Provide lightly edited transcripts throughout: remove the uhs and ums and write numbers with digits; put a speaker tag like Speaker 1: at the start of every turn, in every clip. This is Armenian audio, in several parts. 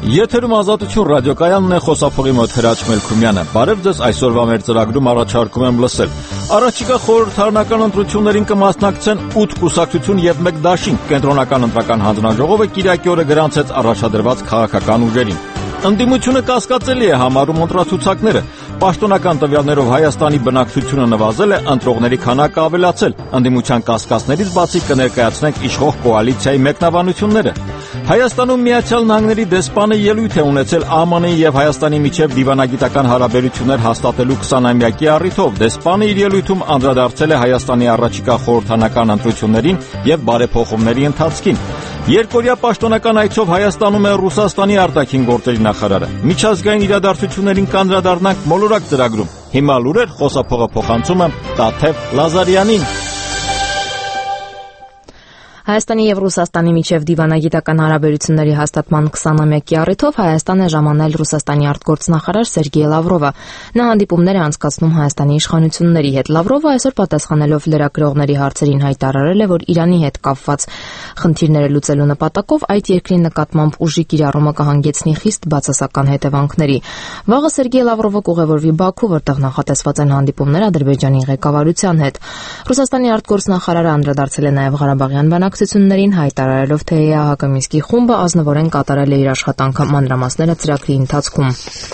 Speaker 1: Եթերում Ազատություն ռադիոկայանն է, խոսափողի մոտ Հրաչ Մելքումյանը։ Բարև ձեզ, այսօրվա մեր ծրագրում առաջարկում եմ լսել։ Առաջիկա խորհրդարանական ընտրություններին կմասնակցեն 8 կուսակցություն եւ 1 դաշինք։ Կենտրոնական ընտրական հանձնաժողովը Կիրակի օրը գրանցեց առաջադրված քաղաքական ուժերին։ Ընդդիմությունը կասկածելի է համարում ընտրացուցակները։ Պաշտոնական տվյալներով Հայաստանի բնակչությունը նվազել է, ընտրողների քանակը ավելացել։ Ընդդիմության կասկածներից բացի կներկայացնենք իշխող կոալիցիայի մեկնաբանությունները։ Հայաստանում Միացյալ Նահանգների դեսպանը ելույթ է ունեցել ԱՄՆ-ի եւ Հայաստանի միջև դիվանագիտական հարաբերություններ հաստատելու 20-ամյակի առիթով։ Դեսպանը իր ելույթում անդրադարձել է Հայաստանի առաջիկա խորհրդարանական ընտրություններին եւ բարեփոխումների ընթացքին։ Երկօրյա պաշտոնական այցով Հայաստանում է Ռուսաստանի արտաքին գործերի նախարարը։ Միջազգային իրադարձություններին կանդրադառնանք մոլորակ ծրագրում։ Հիմա լուրեր, խոսափողը փոխանցում եմ Տաթև Լազարյանին։
Speaker 2: Հայաստանի եւ Ռուսաստանի միջև դիվանագիտական հարաբերությունների հաստատման 20-ամյակի առիթով Հայաստան է ժամանել Ռուսաստանի արտգործնախարար Սերգեյ Լավրովը։ Նա հանդիպումներ է անցկացնում Հայաստանի իշխանությունների հետ։ Լավրովը այսօր պատասխանելով լրագրողների հարցերին հայտարարել է, որ Իրանի հետ կապված խնդիրները լուծելու նպատակով այդ երկրի նկատմամբ ուժի կիրառումը կհանգեցնի խիստ բացասական հետևանքների։ Վաղը Սերգեյ Լավրովը կուղևորվի Բաքու, որտեղ նախատեսված են հանդիպումներ Ադրբեջանի ղեկավարության հետ։ Ռուսաստանի արտգործնախարարը անդրադարձել է նաեւ Ղարաբաղյան բանակցություններին, հայտարարելով, թե ԵԱՀԿ Մինսկի խումբը ազնվորեն կատարել է իր աշխատանքը, մանրամասները ծրագրի ընթացքում։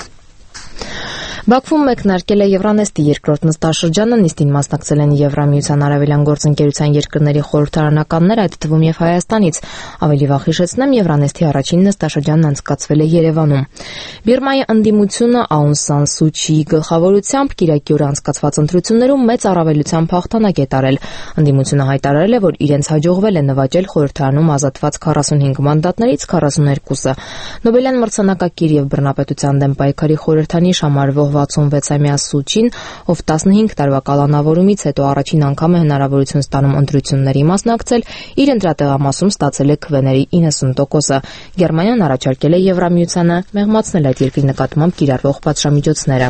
Speaker 2: Բաքվում մեկնարկել է Եվրանեստի երկրորդ նստաշրջանը, նիստին մասնակցել են Եվրամիության արևելյան գործընկերության երկրների խորհրդարանականներ, այդ թվում եւ Հայաստանից։ Ավելի վաղ հիշեցնեմ, Եվրանեստի առաջին նստաշրջանն անցկացվել է Երևանում։ Բիրմայի ընդդիմությունը Աուն Սան Սու Չիի գլխավորությամբ Կիրակի օրը անցկացված ընտրություններում մեծ առավելությամբ հաղթանակ է տարել։ Ընդդիմությունը հայտարարել է, որ իրենց հաջողվել է նվաճել խորհրդարանում ազատված 45 մանդատներից 42-ը։ Նոբելյան մրցանակակիր եւ բռնապետության դեմ պայքարի խորհրդանիշ համարվող 66-ամյա Սուչին, ով 15 տարվա կալանավորումից հետո առաջին անգամ է հնարավորություն ստանում ընտրությունների մասնակցել, իր ընտրատեղամասում ստացել է քվեների 90%-ը։ Գերմանիան առաջարկել է Եվրամիությանը մեղմացնել այդ երկրի նկատմամբ կիրառվող պատժամիջոցները։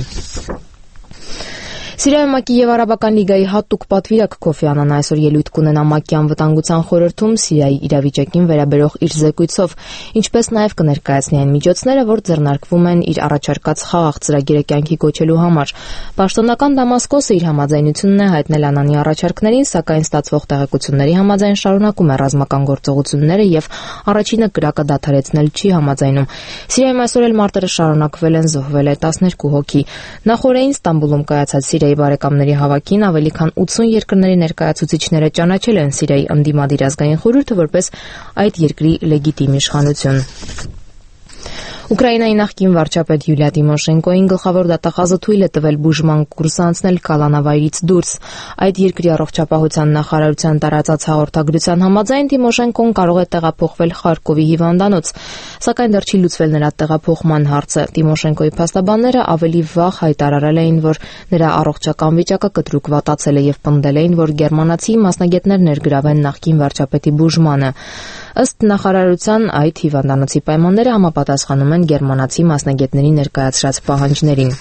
Speaker 2: Սիրիայում ՄԱԿ-ի եւ Արաբական լիգայի հատուկ պատվիրակ Քոֆի Անանն այսօր ելույթ կունենա ՄԱԿ-ի անվտանգության խորհրդում Սիրիայի իրավիճակին վերաբերող իր զեկույցով, ինչպես նաեւ կներկայացնի այն միջոցները, որ ձեռնարկվում են իր առաջարկած խաղաղ ծրագիրը կյանքի կոչելու համար։ Պաշտոնական Դամասկոսը իր համաձայնությունն է հայտնել Անանի առաջարկներին, սակայն ստացվող տեղեկությունների համաձայն շարունակում է ռազմական գործողությունները եւ առաջինը կրակը դադարեցնել չի համաձայնում։ Սիրիայում այսօր էլ մարտերը շարունակվել են, զոհվել է 12 հոգի։ Նախորդին Ստամբուլում կայացած Սիրիայի բարեկամների հավաքին ավելի քան 80 երկրների ներկայացուցիչները ճանաչել են Սիրիայի ընդդիմադիր ազգային խորհուրդը որպես այդ երկրի լեգիտիմ իշխանություն։ Ուկրաինայի նախկին վարչապետ Յուլիա Տիմոշենկոին գլխավոր դատախազը թույլ է տվել բուժման կուրս անցնել կալանավայրից դուրս։ Այդ երկրի առողջապահության նախարարության տարածած հաղորդագրության համաձայն Տիմոշենկոն կարող է տեղափոխվել Խարկովի հիվանդանոց, սակայն դեռ չի լուծվել նրա տեղափոխման հարցը։ Տիմոշենկոյի փաստաբանները ավելի վաղ հայտարարել էին, որ նրա առողջական վիճակը կտրուկ վատացել է եւ պնդել էին, որ գերմանացի մասնագետներ ներգրավեն նախկին վարչապետի բուժմանը։ Ըստ նախարարության այդ հիվանդանոցի պայմանները համապատասխանում են գերմանացի մասնագետների ներկայացրած պահանջներին։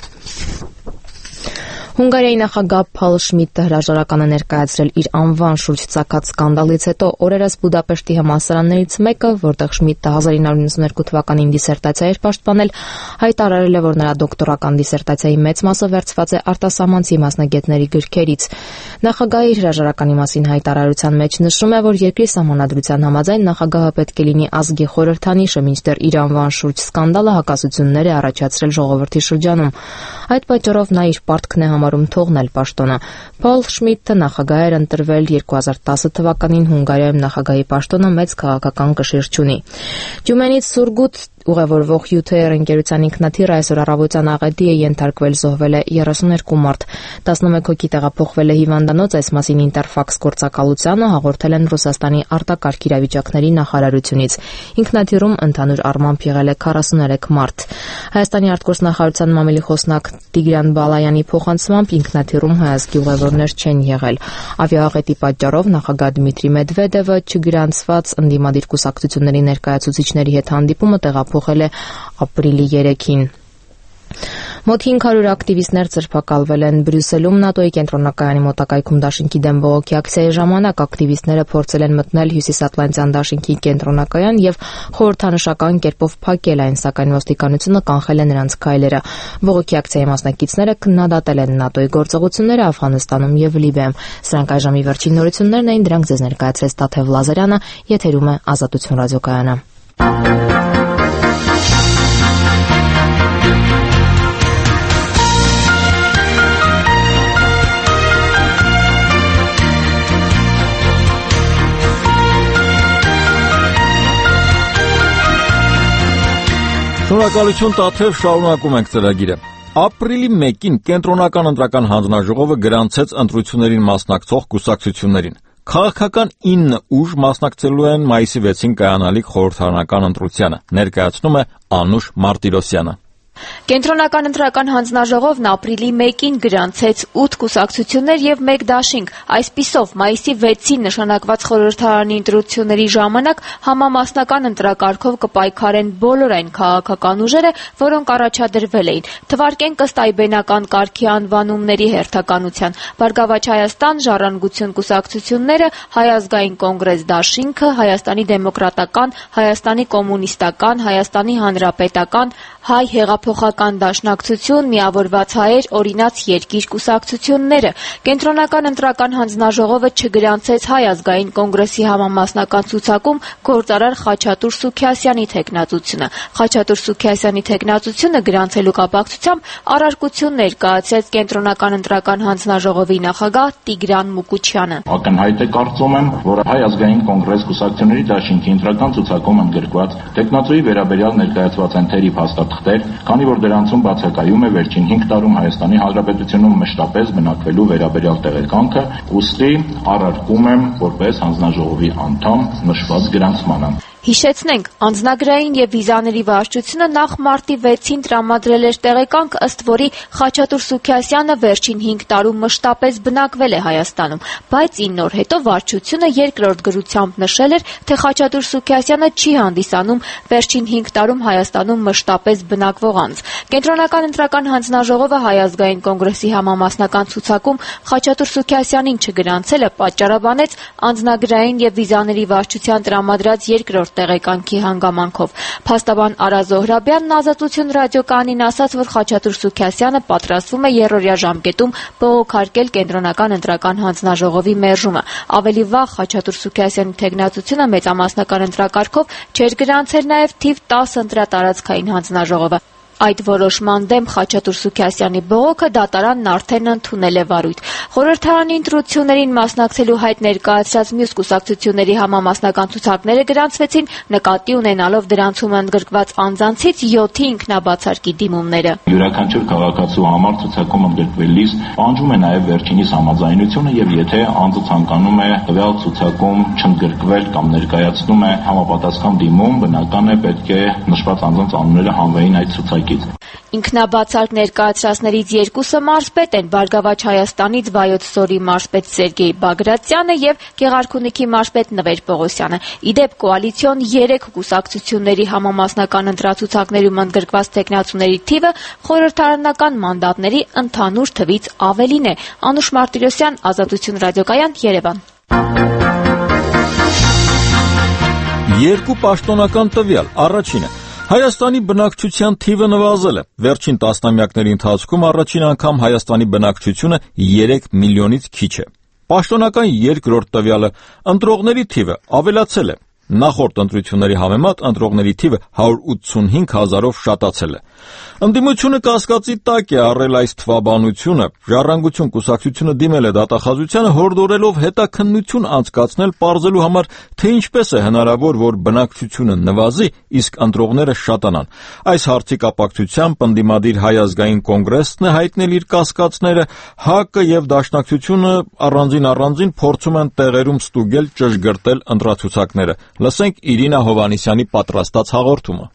Speaker 2: Հունգարիայի նախագահ Փալ Շմիդտը հրաժարական է ներկայացրել իր անվան շուրջ ծագած սկանդալից հետո օրերս Բուդապեշտի համալսարաններից մեկը, որտեղ Շմիդտը 1992 թվականին դիսերտացիա էր պաշտպանել, հայտարարել է, որ նրա դոկտորական դիսերտացիայի մեծ մասը վերցված է արտասահմանցի մասնագետների գրքերից։ Նախագահի հրաժարականի մասին հայտարարության մեջ նշում է, որ երկրի սահմանադրության համաձայն նախագահը պետք է լինի ազգի խորհրդանիշը, մինչդեռ իր անվան շուրջ սկանդալը հակասություններ է առաջացրել ժողովրդի շրջանում։ Այդ պատճառով նա իր պարտքն է համարում թողնել պաշտոնը։ Փալ Շմիդտը նախագահ էր ընտրվել 2010 թվականին Հունգարիայում նախագահի պաշտոնը մեծ քաղաքական կշիռ չունի։ Գյումենից Սուրգուտ ուղևորվող UTR ընկերության ինքնաթիռը այսօր առավոտյան աղետի է ենթարկվել, զոհվել է 32 մարդ, 11 հոգի տեղափոխվել է հիվանդանոց, այս մասին Ինտերֆաքս գործակալությանը հաղորդել են Ռուսաստանի արտակարգ իրավիճակների նախարարությունից։ Ինքնաթիռում ընդհանուր առմամբ եղել է 43 մարդ։ Հայաստանի արտգործնախարարության մամիլի խոսնակ Տիգրան Բալայանի փոխանցմամբ ինքնաթիռում հայազգի ուղևորներ չեն եղել։ Ավիաաղետի պատճառով նախագահ Դմիտրի Մեդվեդևը չգրանցված ընդդիմադիր կուսակցությունների ներկայացուցիչների հետ հանդիպումը տեղափոխել է ապրիլի 3-ին։ Մոտ 500 ակտիվիստներ ձերբակալվել են Բրյուսելում ՆԱՏՕ-ի կենտրոնակայանի մոտակայքում դաշինքի դեմ բողոքի ակցիայի ժամանակ ակտիվիստները փորձել են մտնել Հյուսիսատլանտյան դաշինքի կենտրոնակայան եւ խորհրդանշական կերպով փակել այն, սակայն ոստիկանությունը կանխել է նրանց քայլերը։ Բողոքի ակցիայի մասնակիցները քննադատել են ՆԱՏՕ-ի գործողությունները Աֆղանստանում եւ Լիբիայում։ Սրանք այժմի վերջին նորություններն էին, դրանք ձեզ ներկայացրեց Տաթև Լազարյանը, եթերում է Ազատություն ռադիոկայանը։
Speaker 1: Շնորհակալություն Տաթև, շարունակում ենք ծրագիրը։ Ապրիլի 1-ին կենտրոնական ընտրական հանձնաժողովը գրանցեց ընտրություններին մասնակցող կուսակցություններին։ Քաղաքական 9 ուժ մասնակցելու են մայիսի 6-ին կայանալիք խորհրդարանական ընտրությանը, ներկայացնում է Անուշ Մարտիրոսյանը։
Speaker 3: Կենտրոնական ընտրական հանձնաժողովն ապրիլի 1-ին գրանցեց 8 կուսակցություններ եւ 1 դաշինք։ Այսպիսով, մայիսի 6-ին նշանակված խորհրդարանի ընտրությունների ժամանակ համամասնական ընտրակարգով կպայքարեն բոլոր այն քաղաքական ուժերը, որոնք առաջադրվել էին։ Թվարկենք ըստ այբենական կարգի անվանումների հերթականության. Բարգավաճ Հայաստան, Ժառանգություն կուսակցությունները, Հայ ազգային կոնգրես դաշինքը, Հայաստանի դեմոկրատական, Հայաստանի կոմունիստական, Հայաստանի հանրապետական, Հայ հեղափոխական դաշնակցություն, Միավորված հայեր, Օրինաց երկիր կուսակցությունները։ Կենտրոնական ընտրական հանձնաժողովը չգրանցեց Հայ ազգային կոնգրեսի համամասնական ցուցակում գործարար Խաչատուր Սուքիասյանի թեկնածությունը։ Խաչատուր Սուքիասյանի թեկնածությունը գրանցելու կապակցությամբ առարկություն ներկայացրեց Կենտրոնական ընտրական հանձնաժողովի նախագահ Տիգրան Մուկուչյանը։
Speaker 4: Ակնհայտ է կարծում եմ, որ Հայ ազգային կոնգրես կուսակցությունների դաշինքի ընտրական ցուցակում ընդգրկված տեխնացուի վերաբերյալ ներկայացված են թերի փաստաթղթեր, քանի որ դրանցում բացակայում է վերջին 5 տարում Հայաստանի Հանրապետությունում մշտապես բնակվելու վերաբերյալ տեղեկանքը, ուստի առարկում եմ որպես հանձնաժողովի անդամ նշված գրանցմանը։
Speaker 3: Հիշեցնենք, անձնագրային եւ վիզաների վարչությունը նախ մարտի 6-ին տրամադրել էր տեղեկանք, ըստ որի Խաչատուր Սուքիասյանը վերջին 5 տարում մշտապես բնակվել է Հայաստանում, բայց 9 օր հետո վարչությունը երկրորդ գրությամբ նշել էր, թե Խաչատուր Սուքիասյանը չի հանդիսանում վերջին 5 տարում Հայաստանում մշտապես բնակվող անձ։ Կենտրոնական ընտրական հանձնաժողովը Հայ ազգային կոնգրեսի համամասնական ցուցակում Խաչատուր Սուքիասյանին չգրանցելը պատճառաբանեց անձնագրային եւ վիզաների վարչության տրամադրած երկրորդ տեղեկանքի հանգամանքով։ Փաստաբան Արա Զոհրաբյանն Ազատություն ռադիոկայանին ասաց, որ Խաչատուր Սուքիասյանը պատրաստվում է երրորդյա ժամկետում բողոքարկել Կենտրոնական ընտրական հանձնաժողովի մերժումը։ Ավելի վաղ Խաչատուր Սուքիասյանի թեկնածությունը մեծամասնական ընտրակարգով չէր գրանցել նաև թիվ 10 ընտրատարածքային հանձնաժողովը։ Այդ որոշման դեմ Խաչատուր Սուքիասյանի բողոքը դատարանն արդեն ընդունել է վարույթ։ Խորհրդարանի ընտրություններին մասնակցելու հայտ ներկայացրած մյուս կուսակցությունների համամասնական ցուցակները գրանցվեցին, նկատի ունենալով դրանցում ընդգրկված անձանցից 7-ի ինքնաբացարկի դիմումները։
Speaker 4: Յուրաքանչյուր քաղաքացու համար ցուցակում ընդգրկվելիս պահանջում է նաև վերջինիս համաձայնությունը եւ եթե անձը ցանկանում է տվյալ ցուցակում չընդգրկվել կամ ներկայացնում է համապատասխան դիմում, բնական է պետք է նշված անձանց անունները հանվեին այդ ցուցակից։
Speaker 3: Ինքնաբացարկ ներկայացրածներից երկուսը մարզպետ են՝ Բարգավաճ Հայաստանից Վայոց Ձորի մարզպետ Սերգեյ Բագրատյանը եւ Գեղարքունիքի մարզպետ Նվեր Պողոսյանը։ Իդեպ կոալիցիոն 3 կուսակցությունների համամասնական ընտրացուցակներում ընդգրկված տեխնացուների թիվը խորհրդարանական մանդատների ընդհանուր թվից ավելին է։ Անուշ Մարտիրոսյան, Ազատություն ռադիոկայան, Երևան։
Speaker 1: Երկու պաշտոնական տվյալ, առաջինը Հայաստանի բնակչության թիվը նվազել է։ Վերջին տասնամյակների ընթացքում առաջին անգամ Հայաստանի բնակչությունը 3 միլիոնից քիչ է։ Պաշտոնական երկրորդ տվյալը ընտրողների թիվը ավելացել է։ Նախորդ ընտրությունների համեմատ ընտրողների թիվը 185 հազարով շատացել է։ Ընդդիմությունը կասկածի տակ է առել այս թվաբանությունը։ Ժառանգություն կուսակցությունը դիմել է դատախազությանը, հորդորելով հետաքննություն անցկացնել պարզելու համար, թե ինչպես է հնարավոր, որ բնակչությունը նվազի, իսկ ընտրողները շատանան։ Այս հարցի կապակցությամբ ընդդիմադիր Հայ ազգային կոնգրեսն է հայտնել իր կասկածները, ՀԱԿ-ը եւ Դաշնակցությունը առանձին փորձում են տեղերում ստուգել ճշգրտել ընտրացուցակները։ Լսենք Իրինա Հովհաննիսյանի պատրաստած հաղորդումը։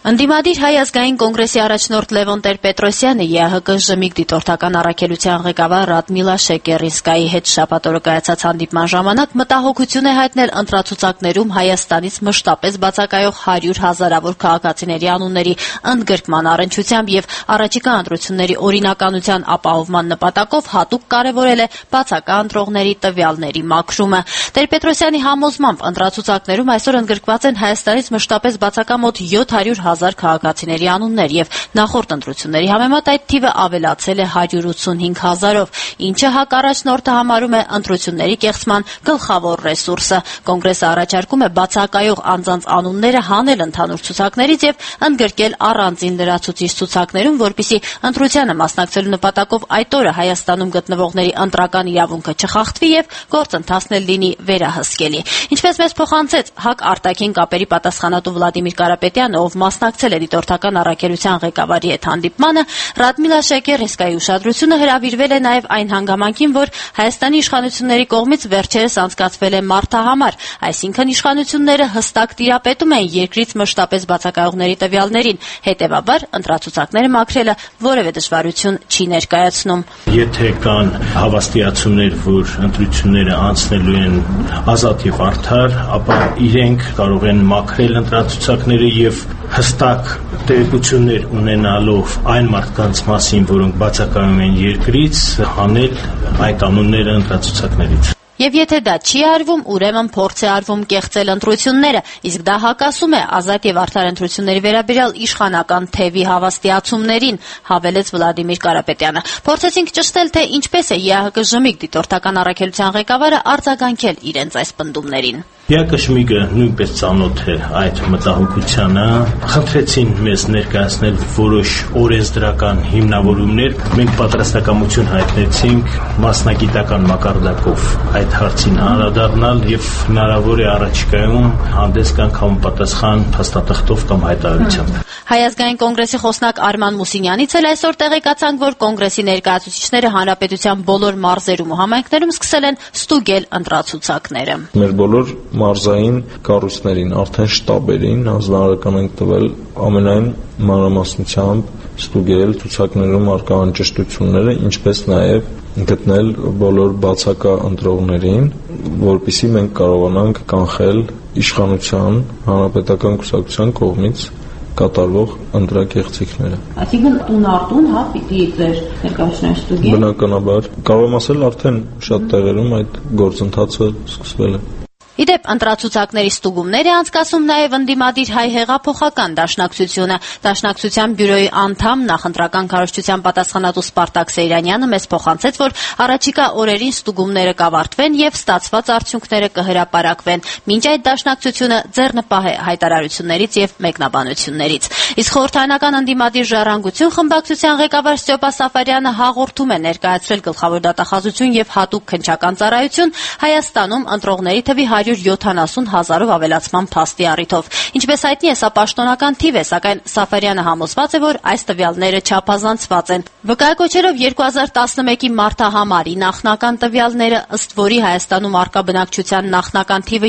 Speaker 5: Ընդդիմադիր Հայ ազգային կոնգրեսի առաջնորդ Լևոն Տեր-Պետրոսյանը, ԵԱՀԿ ԺՄԻԳ դիտորդական առաքելության ղեկավար Ռադմիլա Շեկերինսկայի հետ շաբաթ օրը կայացած հանդիպման ժամանակ մտահոգություն է հայտնել ընտրացուցակներում Հայաստանից մշտապես բացակայող 100,000-ավոր քաղաքացիների անունների ընդգրկման առնչությամբ եւ առաջիկա ընտրությունների օրինականության ապահովման նպատակով հատուկ կարեւորել է բացակա ընտրողների տվյալների մաքրումը։ Տեր-Պետրոսյանի համոզմամբ ընտրացուցակներում այսօր ընդգրկված են Հայաստանից մշտապես բացակա մոտ 700,000 քաղաքացիների անուններ եւ նախորդ ընտրությունների համեմատ այդ թիվը ավելացել է 185,000-ով, ինչը ՀԱԿ առաջնորդը համարում է ընտրությունների կեղծման գլխավոր ռեսուրսը։ Կոնգրեսը առաջարկում է բացակայող անձանց անունները հանել ընդհանուր ցուցակներից եւ ընդգրկել առանձին լրացուցիչ ցուցակներում, որպեսզի ընտրությանը մասնակցելու նպատակով այդ օրը Հայաստանում գտնվողների ընտրական իրավունքը չխախտվի եւ գործընթացն լինի վերահսկելի։ Ինչպես մեզ փոխանցեց ՀԱԿ արտաքին կապերի պատասխանատու Վլադիմիր Կարապետյանը, ով մասնակցել է դիտորդական առաքելության ղեկավարի հետ հանդիպմանը, Ռադմիլա Շեկերինսկայի ուշադրությունը հրավիրվել է նաև այն հանգամանքին, որ Հայաստանի իշխանությունների կողմից վերջերս անցկացվել է մարդահամար, այսինքն իշխանությունները հստակ տիրապետում են երկրից մշտապես բացակայողների տվյալներին, հետևաբար ընտրացուցակները մաքրելը որևէ դժվարություն չի ներկայացնում։
Speaker 6: Եթե կան հավաստիացումներ, որ ընտրությունները անցնելու են ազատ եւ արդար, ապա իրենք կարող են մաքրել ընտրացուցակները եւ հստակ տեղեկություններ ունենալով այն մարդկանց մասին, որոնք բացակայում են երկրից, հանել այդ անունները ընտրացուցակներից։
Speaker 5: Եվ եթե դա չի արվում, ուրեմն փորձ է արվում կեղծել ընտրությունները, իսկ դա հակասում է ազատ եւ արդար ընտրությունների վերաբերյալ իշխանական թևի հավաստիացումներին, հավելեց Վլադիմիր Կարապետյանը։ Փորձեցինք ճշտել, թե ինչպես է ԵԱՀԿ ԺՄԻԳ դիտորդական առաքելության ղեկավարը արձագանքել իրենց այս պնդումներին։
Speaker 6: ԵԱՀԿ ԺՄԻԳ-ը նույնպես ծանոթ է այդ մտահոգությանը։ Խնդրեցին մեզ ներկայացնել որոշ օրենսդրական հիմնավորումներ։ Մենք պատրաստակամություն հայտնեցինք մասնագիտական մակարդակով այդ հարցին անդրադառնալ եւ հնարավոր է առաջիկայում հանդես գանք համապատասխան փաստաթղթով կամ հայտարարությամբ։
Speaker 5: Հայ ազգային կոնգրեսի խոսնակ Արման Մուսինյանից էլ այսօր տեղեկացանք, որ կոնգրեսի ներկայացուցիչները հանրապետության բոլոր մարզերում ու համայնքներում սկսել են ստուգել ընտրացուցակները։
Speaker 7: Մեր բոլոր մարզային կառույցներին, արդեն շտաբերին հանձնարարական ենք տվել ամենայն մանրամասնությամբ ստուգել ցուցակներում առկա անճշտությունները, ինչպես նաև գտնել բոլոր բացակա ընտրողներին, որպեսզի մենք կարողանանք կանխել իշխանության, հանրապետական կուսակցության կողմից կատարվող ընտրակեղծիքները։
Speaker 8: Այսինքն տուն առ տուն, պիտի ձեր ներկայացուցիչները ստուգեն։
Speaker 7: Բնականաբար, կարող եմ ասել, արդեն շատ տեղերում այդ գործընթացը սկսվել է։
Speaker 5: Իդեպ ընտրացուցակների ստուգումներ է անցկացում նաև ընդդիմադիր Հայ հեղափոխական դաշնակցությունը։ Դաշնակցության բյուրոյի անդամ նախընտրական քարոզչության պատասխանատու Սպարտակ Սեյրանյանը մեզ փոխանցեց, որ առաջիկա օրերին ստուգումները կավարտվեն եւ ստացված արդյունքները կհրապարակվեն։ Մինչ այդ դաշնակցությունը ձեռնպահ է հայտարարություններից եւ մեկնաբանություններից։ Իսկ խորհրդարանական ընդդիմադիր Ժառանգություն խմբակցության ղեկավար Ստյոպա Սաֆարյանը հաղորդում է ներկայացրել գլխավոր դատախազություն եւ հատուկ քննչական ծառայություն Հայաստանում ընտրողների թվի 170,000-ով ավելացման փաստի առիթով։ Ինչպես հայտնի է, սա պաշտոնական թիվ է, սակայն Սաֆարյանը համոզված է, որ այս տվյալները չափազանցված են։ Վկայակոչելով 2011-ի մարտահամարի նախնական տվյալները, ըստ որի Հայաստանում առկա բնակչության նախնական թիվը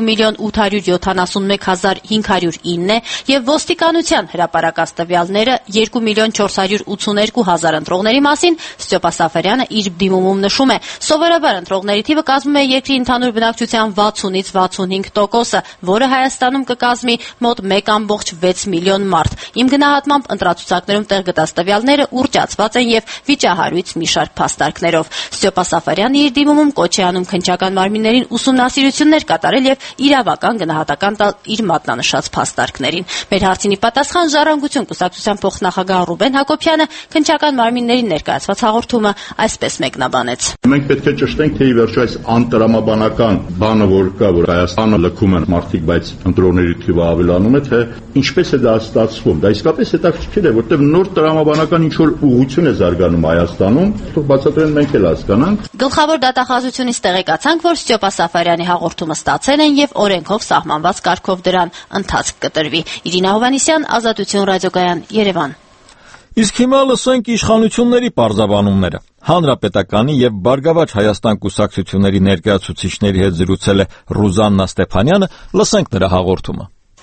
Speaker 5: 2,871,509 է եւ ոստիկանության հրապարակած տվյալները 2,482,000 ընտրողների մասին, Ստյոպա Սաֆարյանը իր դիմումում նշում է. սովորաբար ընտրողների թիվը կազմում է երկրի ընդհանուր բնակչության 60-ից 65%-ը, որը Հայաստանում կկազմի մոտ 1,6 միլիոն մարդ։ Իմ գնահատմամբ ընտրացուցակներում տեղ գտած տվյալները ուռճացված են եւ վիճահարույց մի շարք փաստարկներով։ Ստյոպա Սաֆարյանը իր դիմումում կոչ է անում քննչական մարմիններին ուսումնասիրություններ կատարել եւ իրավական գնահատական տալ իր մատնանշած փաստարկներին։ Մեր հարցինի պատասխան Ժառանգություն կուսակցության փոխնախագահ Ռուբեն Հակոբյանը քննչական մարմիններին ներկայացված հաղորդումը այսպես մեկնաբանեց։
Speaker 9: Մենք պետք է ճշտենք, թե ի վերջո այս անտրամաբանական բանը, որ կա, որ Հայաստանը լքում են մարդիկ, բայց ընտրողների թիվը ավելանում է, թե ինչպես է դա ստացվում։ Դա իսկապես հետաքրքիր է, որտեղ նոր տրամաբանական ինչ-որ ուղղություն է զարգանում Հայաստանում, թող բացատրեն մենք էլ հասկանանք։
Speaker 5: Գլխավոր դատախազությունից տեղեկացանք, որ Ստյոպա Սաֆարյանի հաղորդումը ստացել են եւ օրենքով սահմանված կարգով դրան ընթացք կտրվի։ Իրինա Հովհաննիսյան, Ազատություն ռադիոկայան, Երևան։
Speaker 1: Իսկ հիմա լսենք իշխանությունների պարզաբանումները։ Հանրապետականի եւ Բարգավաճ Հայաստան կուսակցությունների ներկայացուցիչների հետ զրուցել է Ռուզաննա Ստեփանյանը, լսենք նրա հաղորդումը։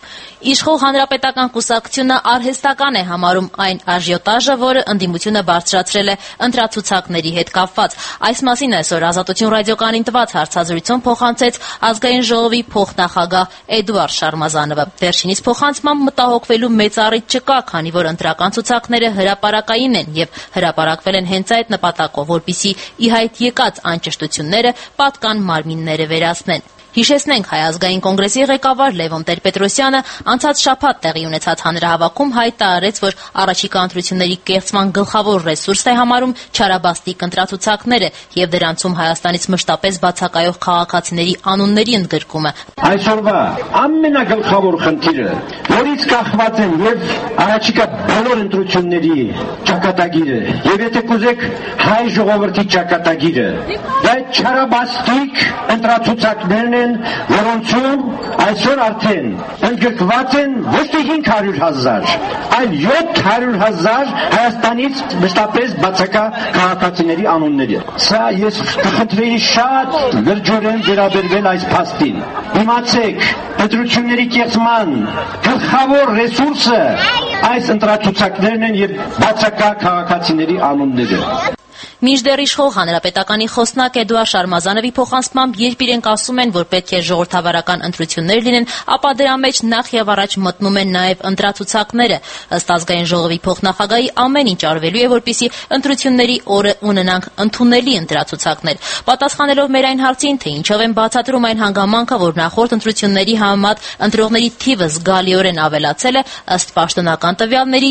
Speaker 5: Իշխող Հանրապետական կուսակցությունը արհեստական է համարում այն աժիոտաժը, որը ընդդիմությունը բարձրացրել է ընտրացուցակների հետ կապված։ Այս մասին այսօր Ազատություն ռադիոկայանին տված հարցազրույցում փոխանցեց Ազգային ժողովի փոխնախագահ Էդուարդ Շարմազանովը։ Վերջինիս փոխանցմամբ մտահոգվելու մեծ առիթ չկա, քանի որ ընտրական ցուցակները հրապարակային են եւ հրապարակվել են հենց այդ նպատակով, որպեսզի ի հայտ եկած անճշտությունները պատկան մարմինները վերացնեն։ Հիշեցնենք, Հայ ազգային կոնգրեսի ղեկավար Լևոն Տեր-Պետրոսյանը անցած շաբաթ տեղի ունեցած հանրահավաքում հայտարարեց, որ առաջիկա ընտրությունների կեղծման գլխավոր ռեսուրսն է համարում չարաբաստիկ ընտրացուցակները եւ դրանցում Հայաստանից մշտապես բացակայող քաղաքացիների անունների ընդգրկումը։
Speaker 10: Այսօրվա ամենագլխավոր խնդիրը, որից կախված են եւ առաջիկա բոլոր ընտրությունների ճակատագիրը, եւ եթե կուզեք հայ ժողովրդի ճակատագիրը, դա չարաբաստիկ ընտրացուցակներն որոնցում այսօր արդեն ընդգրկված են ոչ թե 500,000, այլ 700,000 Հայաստանից մշտապես բացակա քաղաքացիների անունների։ Սա ես կխնդրեի շատ լրջորեն վերաբերվել այս փաստին։ Իմացեք, ընտրությունների կեղծման գլխավոր ռեսուրսը այս ընտրացուցակներն են եւ բացակա քաղաքացիների անունները։
Speaker 5: Մինչդեռ իշխող Հանրապետականի խոսնակ Էդուարդ Շարմազանովի փոխանցմամբ, երբ իրենք ասում են, որ պետք է ժողովրդավարական ընտրություններ լինեն, ապա դրա մեջ նախ եւ առաջ մտնում են նաեւ ընտրացուցակները։ Ըստ Ազգային ժողովի փոխնախագահի, ամեն ինչ արվելու է, որպեսզի ընտրությունների օրը ունենանք ընդունելի ընտրացուցակներ։ Պատասխանելով մեր այն հարցին, թե ինչով են բացատրում այն հանգամանքը, որ նախորդ ընտրությունների համեմատ ընտրողների թիվը զգալիորեն ավելացել է, ըստ պաշտոնական տվյալների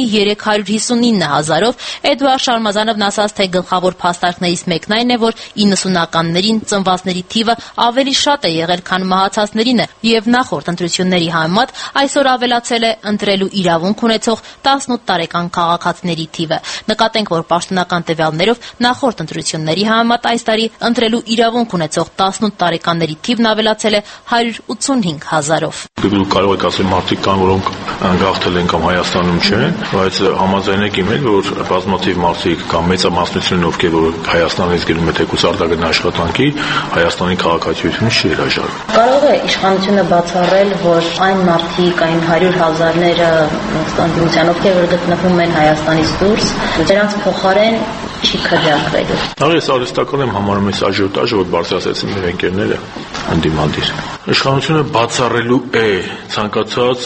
Speaker 5: 359,000-ով, Էդուարդ Շարմազանովն ասաց, թե գլխավոր փաստարկներից մեկն այն է, որ 90-ականներին ծնվածների թիվը ավելի շատ է եղել, քան մահացածներինը, եւ նախորդ ընտրությունների համեմատ այսօր ավելացել է ընտրելու իրավունք ունեցող 18 տարեկան քաղաքացիների թիվը։ Նկատենք, որ պաշտոնական տվյալներով նախորդ ընտրությունների համեմատ այս տարի ընտրելու իրավունք ունեցող 18 տարեկանների թիվն ավելացել է 185,000-ով։
Speaker 11: Դուք կարող եք ասել, մարդիկ կան, որոնք գաղթել են կամ Հայաստանում չեն, բայց համաձայնեք իմ հետ, որ բազմաթիվ մարդիկ կամ մեծամասնությունն ովքեր որ Հայաստանից գնում է թեկուզ արտաքին աշխատանքի, Հայաստանի քաղաքացիությունը չի հրաժարվում։
Speaker 12: Կարող է իշխանությունը բացառել, որ այն մարդիկ, այն 100,000-ները ստանդինության, ովքեր որ գտնվում են Հայաստանից դուրս, դրանց փոխարեն չի քաջարկվելու։
Speaker 11: Ես արհեստական եմ համարում այս աժիոտաժը, որ բարձրացրեցին մեր ընկերները ընդդիմադիր։ Իշխանությունը բացառելու է ցանկացած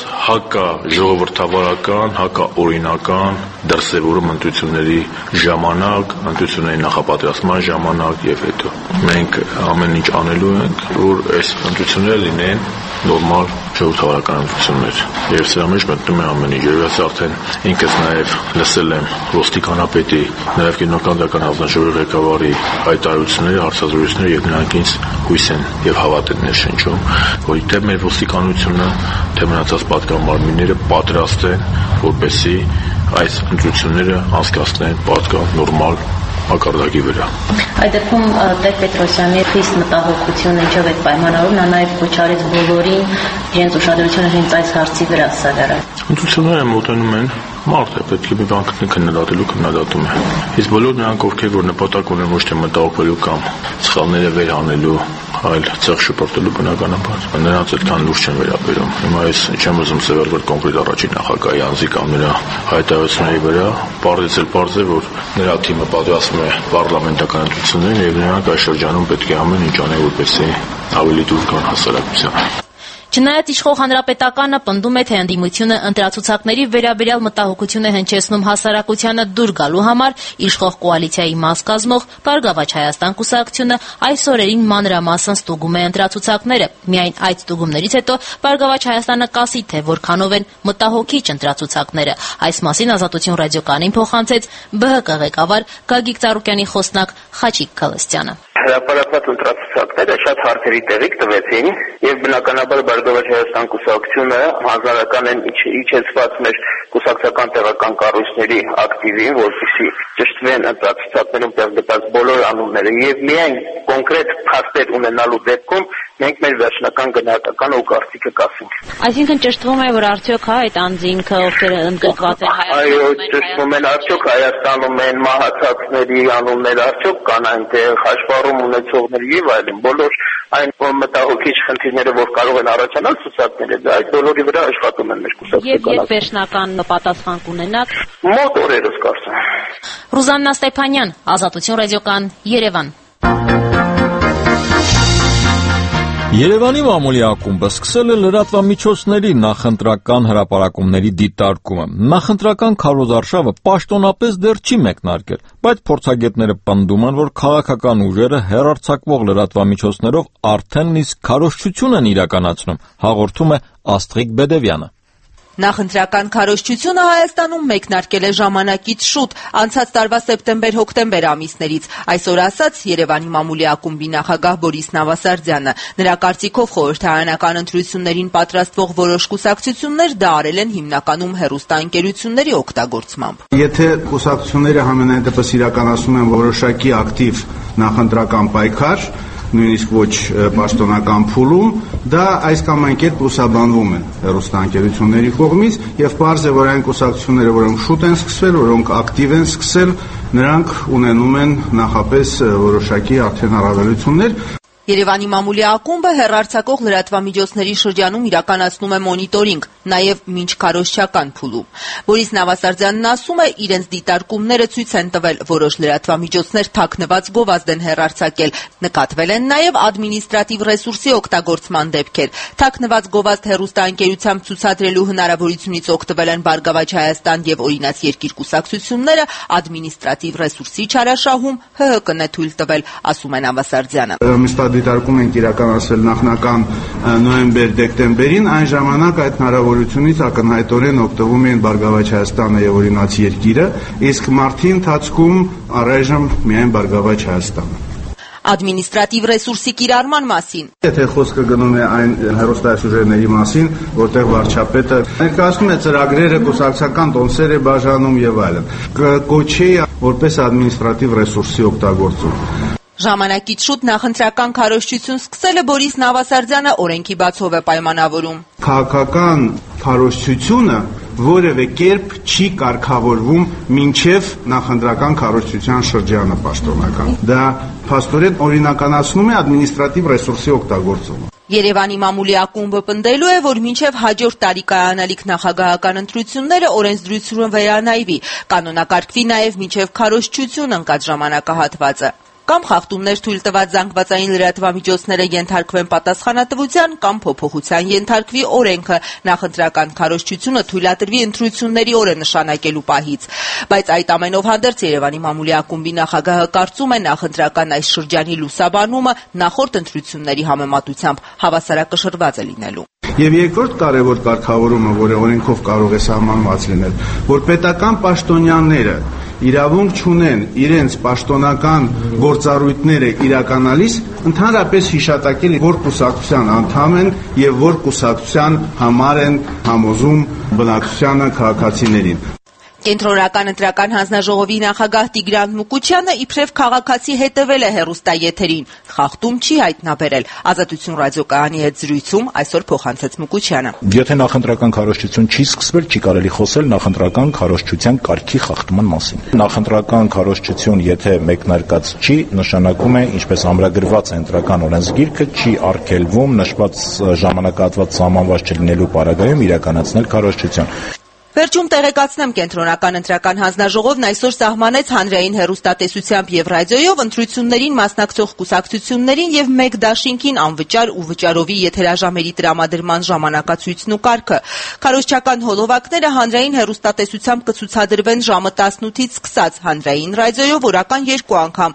Speaker 11: հակաժողովրդավարական, հակաօրինական դրսևորում ընտրությունների ժամանակ, ընտրությունների նախապատրաստման ժամանակ եւ հետո։ Մենք ամեն ինչ անելու ենք, որ այս ընտրությունները լինեն նորմալ ժողովրդավարական ընտրություններ։ Եվ սրա մեջ մտնում է ամեն ինչ։ Ես արդեն ինքս նաև լսել եմ ոստիկանապետի, նաև Գյուղական հանձնաժողովի ղեկավարի հայտարարությունները, հարցազրույցները եւ նրանք ինձ հույս են եւ հավատ են ներշնչում, որ թե մեր ոստիկանությունը, թե մնացած պատգամարմինները պատրաստ են, որպեսզի այս ընտրությունները անցկացնեն պատկան նորմալ ակարդակի վրա։
Speaker 12: Այդ դեպքում Տեր-Պետրոսյանի խիստ մտահոգությունը ինչով է պայմանավորվում, նա նաև կոչարեց բոլորին իրենց ուշադրությունը հենց այս հարցի վրա սավեռել։
Speaker 11: Ընտրությունները մոտենում են, մարդը պետք է մի բան քննադատելու քննադատում է։ Իսկ բոլոր նրանք, ովքեր որ նպատակ ունեն ոչ թե մտահոգվելու կամ սխալները վերանելու, այլ ցեղ շպրտելու բնականաբար, նրանց էլ քան լուրջ չեն վերաբերում։ Հիմա ես չեմ ուզում սևեռվել կոնկրետ առաջին նախագահի անձի կամ նրա հայտարարությունների վրա, պարզից էլ պարզ է, որ նրա թիմը պատրաստում է պարլամենտական ընտրություններին եւ նրանք այս շրջանում պետք է ամեն ինչ անեն, որպեսզի ավելի դուր գան հասարակությանը։
Speaker 5: Չնայած իշխող Հանրապետականը պնդում է, թե ընդդիմությունը ընտրացուցակների վերաբերյալ մտահոգություն է հնչեցնում հասարակությանը դուր գալու համար, իշխող կոալիցիայի մաս կազմող Բարգավաճ Հայաստան կուսակցությունը այս օրերին մանրամասն ստուգում է ընտրացուցակները։ Միայն այդ ստուգումներից հետո Բարգավաճ Հայաստանը կասի, թե որքանով են մտահոգիչ ընտրացուցակները։ Այս մասին Ազատություն ռադիոկայանին փոխանցեց ԲՀԿ ղեկավար Գագիկ Ծառուկյանի խոսնակ Խաչիկ Քալստյանը։
Speaker 13: Հրապարակված ընտրացուցակները շատ հարցերի տեղիք տվեցին եւ բնականաբար Բարգավաճ Հայաստան կուսակցությունը հանրական իջեցված մեր կուսակցական տեղական կառույցների ակտիվին, որպեսզի ճշտվեն ընտրացուցակներում տեղգտած բոլոր անունները եւ միայն կոնկրետ փաստեր ունենալու դեպքում մենք մեր վերջնական գնահատականը ու կարծիքը կասենք։
Speaker 8: Այսինքն ճշտվում է, որ արդյոք այդ անձինքը, ովքեր ընդգրկված են
Speaker 13: Այո, ճշտվում են, արդյոք Հայաստանում են մահացածների անուններ, արդյոք կան այնտեղ հաշվառում ունեցողների եւ այլն, բոլոր այն մտահոգիչ խնդիրները, որ կարող են առաջանալ ցուցակները, դա այդ բոլորի վրա աշխատում են մեր կուսակցականները։
Speaker 8: Եվ վերջնական պատասխան կունենաք։
Speaker 13: Մոտ օրերս կարծեմ։
Speaker 5: Ռուզաննա Ստեփանյան, Ազատություն ռադիոկան, Երևան։
Speaker 1: Երևանի մամուլի ակումբը սկսել է լրատվամիջոցների նախընտրական հրապարակումների դիտարկումը։ Նախընտրական քարոզարշավը պաշտոնապես դեռ չի մեկնարկել, բայց փորձագետները պնդում են, որ քաղաքական ուժերը հեռարձակվող լրատվամիջոցներով արդեն իսկ քարոզչություն են իրականացնում, հաղորդում է Աստղիկ Բեդևյանը։
Speaker 14: Նախընտրական քարոզչությունը Հայաստանում մեկնարկել է ժամանակից շուտ, անցած տարվա սեպտեմբեր-հոկտեմբեր ամիսներից, այսօր ասաց Երևանի մամուլի ակումբի նախագահ Բորիս Նավասարդյանը։ Նրա կարծիքով խորհրդարանական ընտրություններին պատրաստվող որոշ կուսակցություններ դա արել են հիմնականում հեռուստաընկերությունների օգտագործմամբ։
Speaker 15: Եթե կուսակցությունները համենայն դեպս իրականացնում են որոշակի ակտիվ նախընտրական պայքար, նույնիսկ ոչ պաշտոնական փուլում, դա այս կամ այն կերպ լուսաբանվում են հեռուստաընկերությունների կողմից եւ պարզ է, որ այն կուսակցությունները, որոնք շուտ են սկսվել, որոնք ակտիվ են սկսել, նրանք ունենում են նախապես որոշակի արդեն առավելություններ։
Speaker 14: Երևանի մամուլի ակումբը հեռարձակող լրատվամիջոցների շրջանում իրականացնում է մոնիտորինգ, նաև մինչ քարոզչական փուլում։ Բորիս Նավասարդյանն ասում է, իրենց դիտարկումները ցույց են տվել, որոշ լրատվամիջոցներ թաքնված գովազդ են հեռարձակել։ Նկատվել են նաև ադմինիստրատիվ ռեսուրսի օգտագործման դեպքեր։ Թաքնված գովազդ հեռուստաընկերությամբ ցուցադրելու հնարավորությունից օգտվել են Բարգավաճ Հայաստան եւ Օրինաց երկիր կուսակցությունները, ադմինիստրատիվ ռեսուրսի չարաշահում ՀՀԿ-ն է թույլ տվել, ասում է Նավասարդյանը։
Speaker 15: Դիտարկում ենք իրականացել նախնական նոյեմբեր-դեկտեմբերին, այն ժամանակ այդ հնարավորությունից ակնհայտորեն օգտվում էին Բարգավաճ Հայաստանը եւ Օրինաց երկիրը, իսկ մարտի ընթացքում առայժմ միայն Բարգավաճ Հայաստանը։
Speaker 14: Ադմինիստրատիվ ռեսուրսի կիրառման մասին։
Speaker 15: Եթե խոսքը գնում է այն հեռուստաեսուժերների մասին, որտեղ վարչապետը ներկայացնում է ծրագրերը, կուսակցական տոմսեր է բաժանում եւ այլն, կոչի որպես ադմինիստրատիվ ռեսուրսի օգտագործում։
Speaker 14: Ժամանակից շուտ նախընտրական քարոզչություն սկսելը Բորիս Նավասարդյանը օրենքի բացով է պայմանավորում։
Speaker 15: Քաղաքական քարոզչությունը որևէ կերպ չի կարգավորվում մինչև նախընտրական քարոզչության շրջանը պաշտոնական։ Դա փաստորեն օրինականացնում է ադմինիստրատիվ ռեսուրսի օգտագործումը։
Speaker 14: Երևանի մամուլի ակումբը պնդելու է, որ մինչև հաջորդ տարի կայանալիք նախագահական ընտրությունները օրենսդրությունը վերանայվի, կանոնակարգվի նաև մինչև քարոզչություն ընկած ժամանակահատվածը։ Կամ խախտումներ թույլ տված զանգվածային լրատվամիջոցները ենթարկվեն պատասխանատվության կամ փոփոխության ենթարկվի օրենքը, նախընտրական քարոզչությունը թույլատրվի ընտրությունների օրը նշանակելու պահից։ Բայց այդ ամենով հանդերձ Երևանի մամուլի ակումբի նախագահը կարծում է նախընտրական այս շրջանի լուսաբանումը նախորդ ընտրությունների համեմատությամբ հավասարակշռված է լինելու։
Speaker 15: Եվ երկրորդ կարևոր կարգավորումը, որը օրենքով կարող է սահմանված լինել, որ պետական պաշտոնյաները իրավունք չունեն իրենց պաշտոնական գործառույթները իրականալիս ընդհանրապես հիշատակել որ կուսակցության անդամ են եւ որ կուսակցության համար են համոզում բնակչությանը, քաղաքացիներին։
Speaker 14: Կենտրոնական ընտրական հանձնաժողովի նախագահ Տիգրան Մուկուչյանը իբրև քաղաքացի հետևել է հեռուստաեթերին, խախտում չի հայտնաբերել։ Ազատություն ռադիոկայանի հետ զրույցում այսօր փոխանցեց Մուկուչյանը։
Speaker 16: Եթե նախընտրական քարոզչություն չի սկսվել, չի կարելի խոսել նախընտրական քարոզչության կարգի խախտման մասին։ Նախընտրական քարոզչություն, եթե մեկնարկած չի, նշանակում է, ինչպես ամրագրված է ընտրական օրենսգիրքը, չի արգելվում նշված ժամանակահատված սահմանված չլինելու պարագայում իրականացնել քարոզչություն։
Speaker 14: Վերջում տեղեկացնեմ, Կենտրոնական ընտրական հանձնաժողովն այսօր սահմանեց հանրային հեռուստատեսությամբ եւ ռադիոյով ընտրություններին մասնակցող կուսակցություններին եւ մեկ դաշինքին անվճար ու վճարովի եթերաժամերի տրամադրման ժամանակացույցն ու կարգը։ Քարոզչական հոլովակները հանրային հեռուստատեսությամբ կցուցադրվեն ժամը 18-ից սկսած, հանրային ռադիոյով օրական 2 անգամ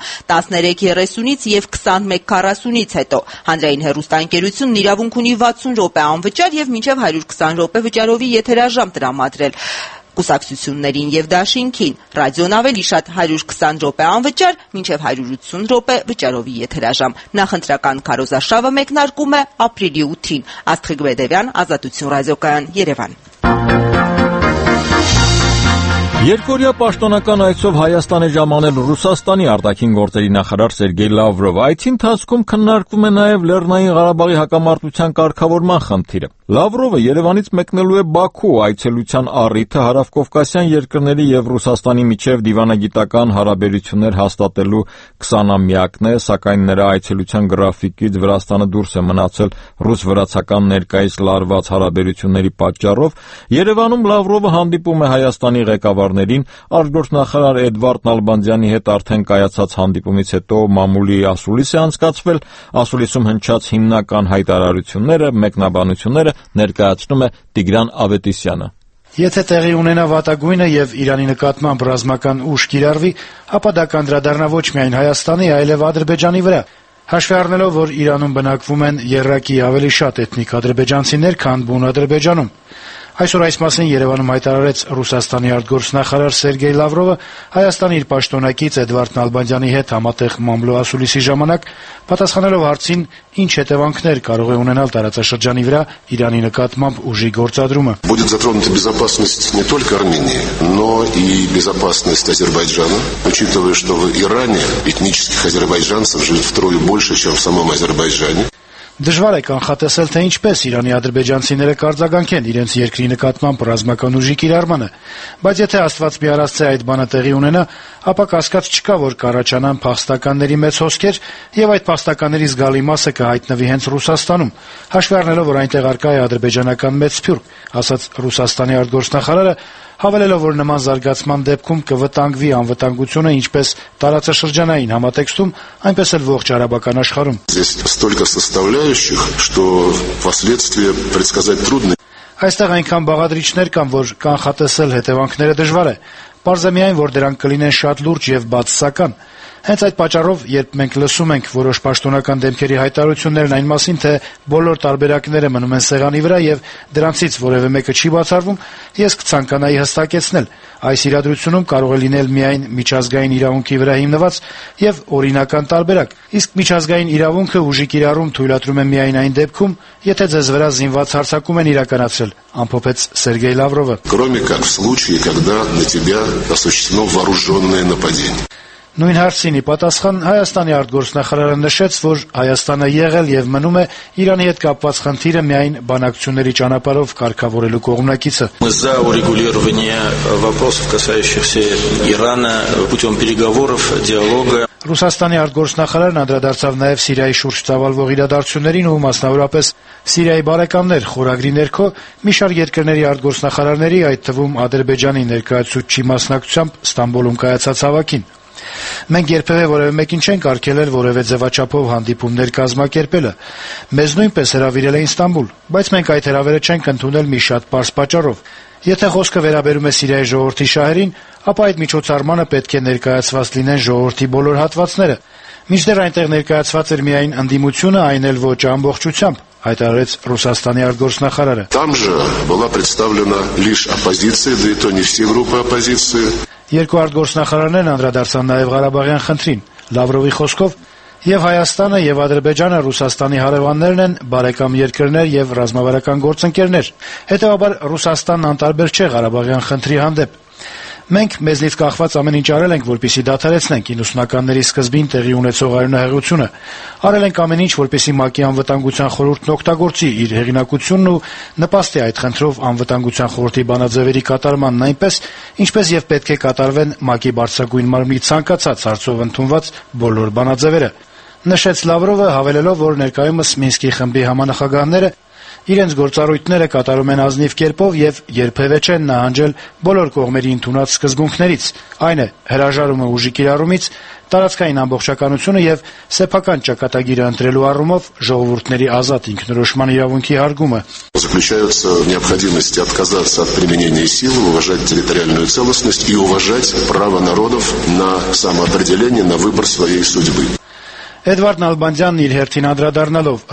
Speaker 14: 13:30-ից եւ 21:40-ից հետո։ Հանրային հեռուստաընկերությունն իրավունք ունի 60 րոպե անվճար եւ մինչեւ 120 րոպե վճարովի եթերաժամ տրամադրել կուսակցություններին եւ դաշինքին, ռադիոն ավելի շատ 120 րոպե անվճար, մինչեւ 180 րոպե վճարովի եթերաժամ։ Նախընտրական քարոզարշավը մեկնարկում է ապրիլի 8-ին։ Աստղիկ Բեդևյան, Ազատություն ռադիոկայան, Երևան։
Speaker 1: Երկորյա պաշտոնական այցով Հայաստան է ժամանել Ռուսաստանի արտաքին գործերի նախարար Սերգեյ Լավրովը։ Այցի ընթացքում քննարկվում է նաև Լեռնային Ղարաբաղի հակամարտության կարգավորման խնդիրը։ Լավրովը Երևանից մեկնելու է Բաքու, այցելության առիթը հարավկովկասյան երկրների եւ Ռուսաստանի միջև դիվանագիտական հարաբերություններ հաստատելու 20-ամյակն է, սակայն նրա այցելության գրաֆիկից Վրաստանը դուրս է մնացել ռուս-վրացական ներկայիս լարված հարաբերությունների պատճառով։ Երևանում Լավրովը հանդիպում է Հայաստանի ղեկավարներին, արտգործնախարար Էդվարդ Նալբանդյանի հետ արդեն կայացած հանդիպումից հետո մամուլի ասուլիս է անցկացվել, ասուլիսում հնչած հիմնական հայտարարությունները, մեկնաբանությունները ներկայացնում է Տիգրան Ավետիսյանը։
Speaker 17: Եթե տեղի ունենա վատագույնը եւ Իրանի նկատմամբ ռազմական ուժ կիրառվի, ապա դա կանդրադառնա ոչ միայն Հայաստանի, այլև Ադրբեջանի վրա։ Հաշվի առնելով, որ Իրանում բնակվում են եռակի ավելի շատ էթնիկ ադրբեջանցիներ, քան բուն Ադրբեջանում։ Այսօր այս մասին Երևանում հայտարարեց Ռուսաստանի արտգործնախարար Սերգեյ Լավրովը Հայաստանի իր պաշտոնակից Էդվարդ Նալբանդյանի հետ համատեղ մամլո ասուլիսի ժամանակ, պատասխանելով հարցին, ինչ հետևանքներ կարող է ունենալ տարածաշրջանի վրա Իրանի նկատմամբ ուժի գործադրումը։
Speaker 18: Будет затронута безопасность не только Армении, но и безопасность Азербайджана, учитывая, что в Иране этнических азербайджанцев живет втрое больше, чем в самом Азербайджане.
Speaker 17: Դժվար է կանխատեսել, թե ինչպես Իրանի ադրբեջանցիները կարձագանքեն իրենց երկրի նկատմամբ ռազմական ուժի կիրառմանը, բայց եթե Աստված մի արածցե այդ բանը տեղի ունենա, ապա կասկած չկա, որ կառաջանան փախստականների մեծ հոսքեր եւ այդ փախստականների զգալի մասը կհայտնվի հենց Ռուսաստանում, հաշվի առնելով, որ այնտեղ առկա է ադրբեջանական մեծ սփյուռք, ասաց Ռուսաստանի արտգործնախարարը, հավելելով, որ նման զարգացման դեպքում կվտանգվի անվտանգությունը ինչպես տարածաշրջանային համատեքստում, այնպես էլ ողջ արաբական աշխարհում։
Speaker 18: Здесь столько составляющих, что последствия предсказать трудно.
Speaker 17: Այստեղ այնքան բաղադրիչներ կան, որ կանխատեսել հետևանքները դժվար է։ Պարզ է միայն, որ դրանք կլինեն շատ լուրջ եւ բացասական։ Հենց այդ պատճառով, երբ մենք լսում ենք որոշ պաշտոնական դեմքերի հայտարարություններն այն մասին, թե բոլոր տարբերակները մնում են սեղանի վրա եւ դրանցից որևէ մեկը չի բացառվում, ես կցանկանայի հստակեցնել, այս իրադրությունում կարող է լինել միայն միջազգային իրավունքի վրա հիմնված եւ օրինական տարբերակ, իսկ միջազգային իրավունքը ուժի կիրառում թույլատրում է միայն այն դեպքում, եթե ձեզ վրա զինված հարձակում են իրականացրել, ամփոփեց Սերգեյ Լավրովը։
Speaker 18: Кроме как в случае, когда на тебя осуществлено вооруженное нападение.
Speaker 17: Նույն հարցին ի պատասխան Հայաստանի արտգործնախարարը նշեց, որ Հայաստանը եղել եւ մնում է Իրանի հետ կապված խնդիրը միայն բանակցությունների ճանապարհով կարգավորելու կողմնակիցը։
Speaker 19: Мы за урегулирование вопросов, касающихся Ирана, путем переговоров, диалога.
Speaker 17: Ռուսաստանի արտգործնախարարն անդրադարձավ նաև Սիրիայի շուրջ ծավալվող իրադարձություններին ու մասնավորապես Սիրիայի բարեկամներ խորագրի ներքո մի շարք երկրների արտգործնախարարների, այդ թվում Ադրբեջանի ներկայացուցչի մասնակցությամբ Ստամբուլում կայացած հավաքին։ Մենք երբևէ որևէ մեկին չենք արգելել որևէ ձևաչափով հանդիպումներ կազմակերպելը։ Մեզ նույնպես հրավիրել էին Ստամբուլ, բայց մենք այդ հրավերը չենք ընդունել մի շատ պարզ պատճառով։ Եթե խոսքը վերաբերում է Սիրիայի ժողովրդի շահերին, ապա այդ միջոցառմանը պետք է ներկայացված լինեն ժողովրդի բոլոր հատվածները։ Մինչդեռ այնտեղ ներկայացված էր միայն ընդդիմությունը, այն էլ ոչ ամբողջությամբ, հայտարարեց Ռուսաստանի արտգործնախարարը։
Speaker 18: Там же была представлена лишь оппозиция, да и то не все группы оппозиции.
Speaker 17: Երկու արտգործնախարարներն անդրադարձան նաև Ղարաբաղյան խնդրին։ Լավրովի խոսքով եւ Հայաստանը եւ Ադրբեջանը Ռուսաստանի հարևաններն են, բարեկամ երկրներ եւ ռազմավարական գործընկերներ։ Հետեւաբար Ռուսաստանն անտարբեր չէ Ղարաբաղյան խնդրի հանդեպ։ Մենք մեզնից կախված ամեն ինչ արել ենք, որպեսզի դադարեցնենք 90-ականների սկզբին տեղի ունեցող արյունահեղությունը։ Արել ենք ամեն ինչ, որպեսզի ՄԱԿ-ի անվտանգության խորհուրդն օգտագործի իր հեղինակությունն ու նպաստի այդ խնդրով անվտանգության խորհրդի բանաձևերի կատարմանն այնպես, ինչպես եւ պետք է կատարվեն ՄԱԿ-ի բարձրագույն մարմնի ցանկացած հարցով ընդունված բոլոր բանաձևերը։ Նշեց Լավրովը, հավելելով, որ ներկայումս Մինսկի խմբի համանախագահները իրենց գործառույթները կատարում են ազնիվ կերպով եւ երբևէ չեն նահանջել բոլոր կողմերի ընդունած սկզբունքներից, այն է հրաժարումը ուժի կիրառումից, տարածքային ամբողջականությունը եւ սեփական ճակատագիրը ընտրելու առումով ժողովուրդների ազատ ինքնորոշման իրավունքի հարգումը։
Speaker 18: Заключается в необходимости отказаться от применения силы, уважать территориальную целостность и уважать право народов на самоопределение, на выбор своей судьбы.
Speaker 17: Էդվարդ Նալբանդյանն իր հերթին անդրադառնալով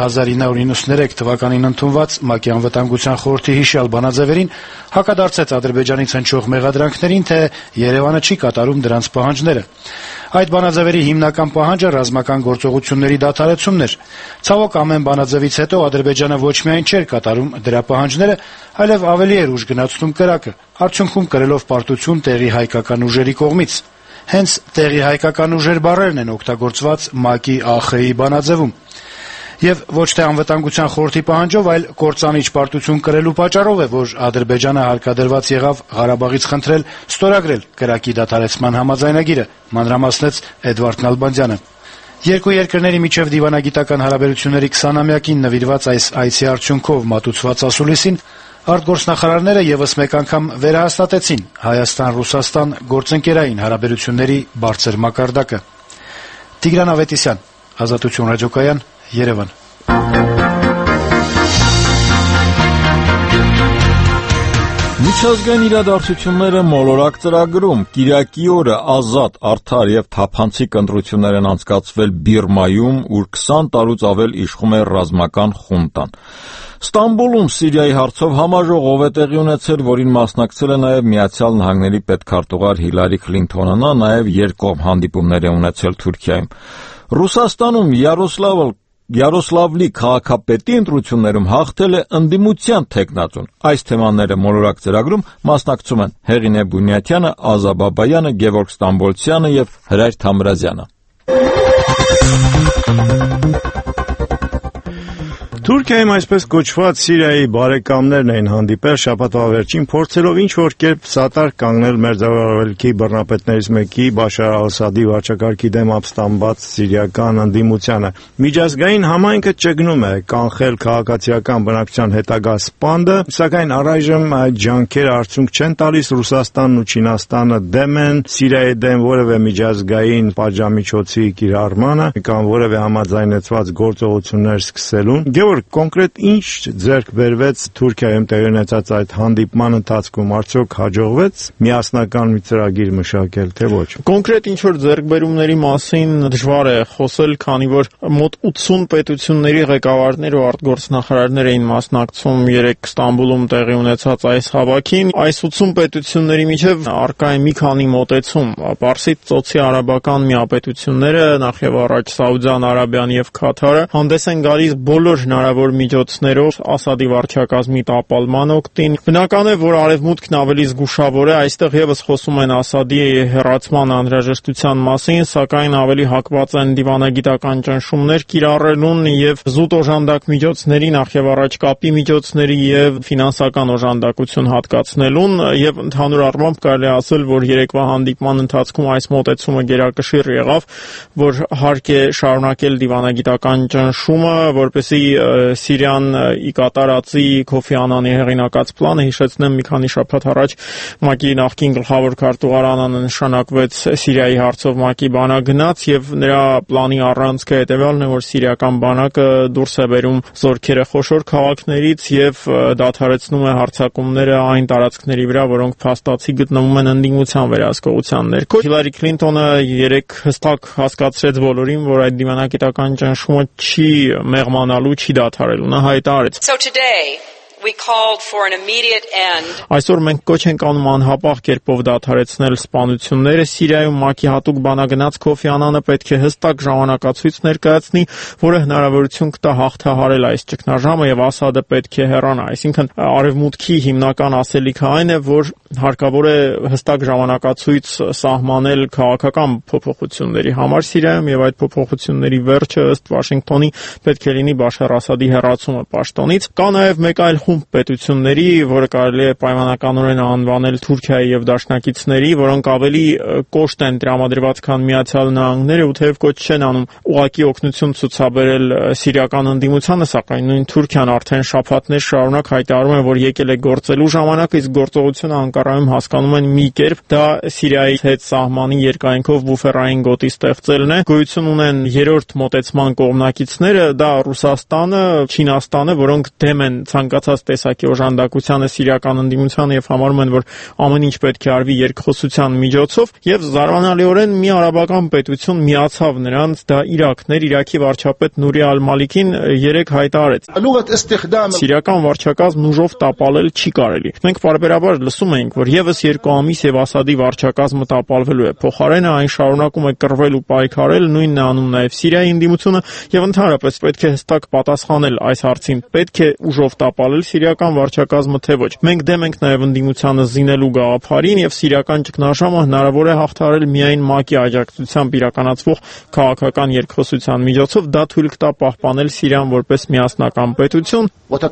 Speaker 17: 1993 թվականին ընդունված ՄԱԿ-ի անվտանգության խորհրդի հիշյալ բանաձևերին հակադարձեց Ադրբեջանից հնչող մեղադրանքներին, թե Երևանը չի կատարում դրանց պահանջները։ Այդ բանաձևերի հիմնական պահանջը ռազմական գործողությունների դադարեցումն էր։ Ցավոք, ամեն բանաձևից հետո Ադրբեջանը ոչ միայն չէր կատարում դրա պահանջները, այլև ավելի էր ուժ գնացնում կրակը, արդյունքում կրելով պարտություն տեղի հայկական ուժերի կողմից։ Հենց տեղի հայկական ուժեր բառերն են օգտագործված ՄԱԿ-ի ԱԽ-ի բանաձևում։ Եվ ոչ թե անվտանգության խորհրդի պահանջով, այլ կործանիչ պարտություն կրելու պատճառով է, որ Ադրբեջանը հարկադրված եղավ Ղարաբաղից խնդրել ստորագրել կրակի դադարեցման համաձայնագիրը, մանրամասնեց Էդվարդ Նալբանդյանը։ Երկու երկրների միջև դիվանագիտական հարաբերությունների 20-ամյակին նվիրված այս այցի արդյունքով մատուցված ասուլիսին արտգործնախարարները եւս մեկ անգամ վերահաստատեցին Հայաստան-Ռուսաստան գործընկերային հարաբերությունների բարձր մակարդակը։ Տիգրան Ավետիսյան, Ազատություն ռադիոկայան, Երևան։
Speaker 1: Միջազգային իրադարձությունները մոլորակ ծրագրում Կիրակի օրը ազատ, արդար եւ թափանցիկ ընտրություններ են անցկացվել Բիրմայում, ուր 20 տարուց ավել իշխում է ռազմական խունտան։ Ստամբուլում Սիրիայի հարցով համաժողով է տեղի ունեցել, որին մասնակցել է նաև Միացյալ Նահանգների պետքարտուղար Հիլարի Քլինթոնը, նա նաև երկկողմ հանդիպումներ է ունեցել Թուրքիայում։ Ռուսաստանում Յարոսլավլի քաղաքապետի ընտրություններում հաղթել է ընդդիմության թեկնածուն։ Այս թեմաները մոլորակ ծրագրում մասնակցում են Հեղինե Բունյաթյանը, Ազա Բաբայանը, Գևորգ Ստամբոլցյանը եւ Հրայր Թամրազյանը։
Speaker 20: Թուրքիայում այսպես կոչված Սիրիայի բարեկամներն էին հանդիպել շաբաթվա վերջին, փորձելով ինչ-որ կերպ սատար կանգնել մերձավարելքի բռնապետներից մեկի Բաշար al-Ասադի վարչակարգի դեմ ապստամբված սիրիական ընդդիմությանը։ Միջազգային համայնքը ճգնում է կանխել քաղաքացիական բնակչության հետագա սպանդը, սակայն առայժմ այդ ջանքերը արդյունք չեն տալիս։ Ռուսաստանն ու Չինաստանը դեմ են Սիրիայի դեմ որևէ միջազգային պատժամիջոցի կիրառմանը կամ որևէ համաձայնեցված գործողություններ սկսելուն։ Կոնկրետ ինչ ձեռք բերվեց Թուրքիայում տեղի ունեցած այդ հանդիպման ընթացքում, արդյոք հաջողվեց միասնական մի ծրագիր մշակել, թե ոչ։
Speaker 21: Կոնկրետ ինչ-որ ձեռքբերումների մասին դժվար է խոսել, քանի որ մոտ 80 պետությունների ղեկավարներ ու արտգործնախարարներ էին մասնակցում երեկ Ստամբուլում տեղի ունեցած այս հավաքին։ Այս 80 պետությունների միջև առկա է մի քանի մոտեցում։ Պարսից ծոցի արաբական միապետությունները, նախ եւ առաջ Սաուդյան Արաբիան եւ Քաթարը, հանդես են գալիս բոլոր հնարավոր միջոցներով Ասադի վարչակազմի տապալման օգտին։ Բնական է, որ արևմուտքն ավելի զգուշավոր է, այստեղ եւս խոսում են Ասադի հեռացման անհրաժեշտության մասին, սակայն ավելի հակված են դիվանագիտական ճնշումներ կիրառելուն եւ զուտ օժանդակ միջոցների, նախ եւ առաջ կապի միջոցների եւ ֆինանսական օժանդակություն հատկացնելուն, եւ ընդհանուր առմամբ կարելի ասել, որ երեկվա հանդիպման ընթացքում այս մոտեցումը գերակշիռ եղավ, որ հարկ է շարունակել դիվանագիտական ճնշումը, որպեսզի Սիրիան ի կատարածի Քոֆի Անանի հեղինակած պլանը, հիշեցնեմ, մի քանի շաբաթ առաջ ՄԱԿ-ի նախկին գլխավոր քարտուղար Անանը նշանակվեց Սիրիայի հարցով ՄԱԿ-ի բանակ գնաց եւ նրա պլանի առանցքը հետեւյալն է, որ սիրիական բանակը դուրս է բերում զորքերը խոշոր քաղաքներից եւ դադարեցնում է հարձակումները այն տարածքների վրա, որոնք փաստացի գտնվում են ընդդիմության վերահսկողության ներքո։ Հիլարի Քլինթոնը երեք հստակ հասկացրեց բոլորին, որ այդ դիվանագիտական ճնշումը չի մեղմանալու, չի դադարելու, նա հայտարարեց. Այսօր մենք կոչ ենք անում անհապաղ կերպով դադարեցնել սպանությունները Սիրիայում։ ՄԱԿ-ի հատուկ բանագնաց Քոֆի Անանը պետք է հստակ ժամանակացույց ներկայացնի, որը հնարավորություն կտա հաղթահարել այս ճգնաժամը եւ Ասադը պետք է հեռանա։ Այսինքն արևմուտքի հիմնական ասելիքը այն է, որ հարկավոր է հստակ ժամանակացույց սահմանել քաղաքական փոփոխությունների համար Սիրիայում եւ այդ փոփոխությունների վերջը ըստ Վաշինգտոնի պետք է լինի Բաշար Ասադի հեռացումը պաշտոնից։ Կա նաեւ մեկ այլ խումբ պետությունների, որը կարելի է պայմանականորեն անվանել Թուրքիայի եւ դաշնակիցների, որոնք ավելի կոշտ են տրամադրված, քան Միացյալ Նահանգները, ու թեև կոչ չեն անում ուղղակի օգնություն ցուցաբերել սիրիական ընդդիմությանը, սակայն նույն Թուրքիան արդեն շաբաթներ շարունակ հայտարարում է, որ եկել է գործելու ժամանակը, իսկ գործողությունը Անկարայում հասկանում են մի կերպ, դա Սիրիայի հետ սահմանի երկայնքով բուֆերային գոտի ստեղծելն է։ Գոյություն ունեն երրորդ մոտեցման կողմնակիցները, դա Ռուսաստանը, Չինաստանը, որոնք դեմ են ցանկացած ցանկացած տեսակի օժանդակությանը, սիրիական ընդդիմությանը եւ համարում են, որ ամեն ինչ պետք է արվի երկխոսության միջոցով, եւ զարմանալիորեն մի արաբական պետություն միացավ նրանց, դա Իրաքն էր, Իրաքի վարչապետ Նուրի Ալ-Մալիկին երեք հայտարարեց. Սիրիական վարչակազմն ուժով տապալել չի կարելի։ Մենք բարբերաբար լսում ենք, որ եւս 2 ամիս եւ Ասադի վարչակազմը տապալվելու է։ Փոխարենը այն շարունակում է կռվել ու պայքարել, նույնն է անում նաեւ Սիրիայի ընդդիմությունը եւ ընդհանրապես պետք է հստակ պատասխանել այս հարցին։ Պետք է ուժով տապալել սիրիական վարչակազմը թե ոչ։ Մենք դեմ ենք նաեւ ընդդիմությանը զինելու գաղափարին եւ սիրիական ճգնաժամը հնարավոր է հաղթահարել միայն ՄԱԿ-ի աջակցությամբ իրականացվող քաղաքական երկխոսության միջոցով։ Դա թույլ կտա պահպանել Սիրիան որպես միասնական պետություն։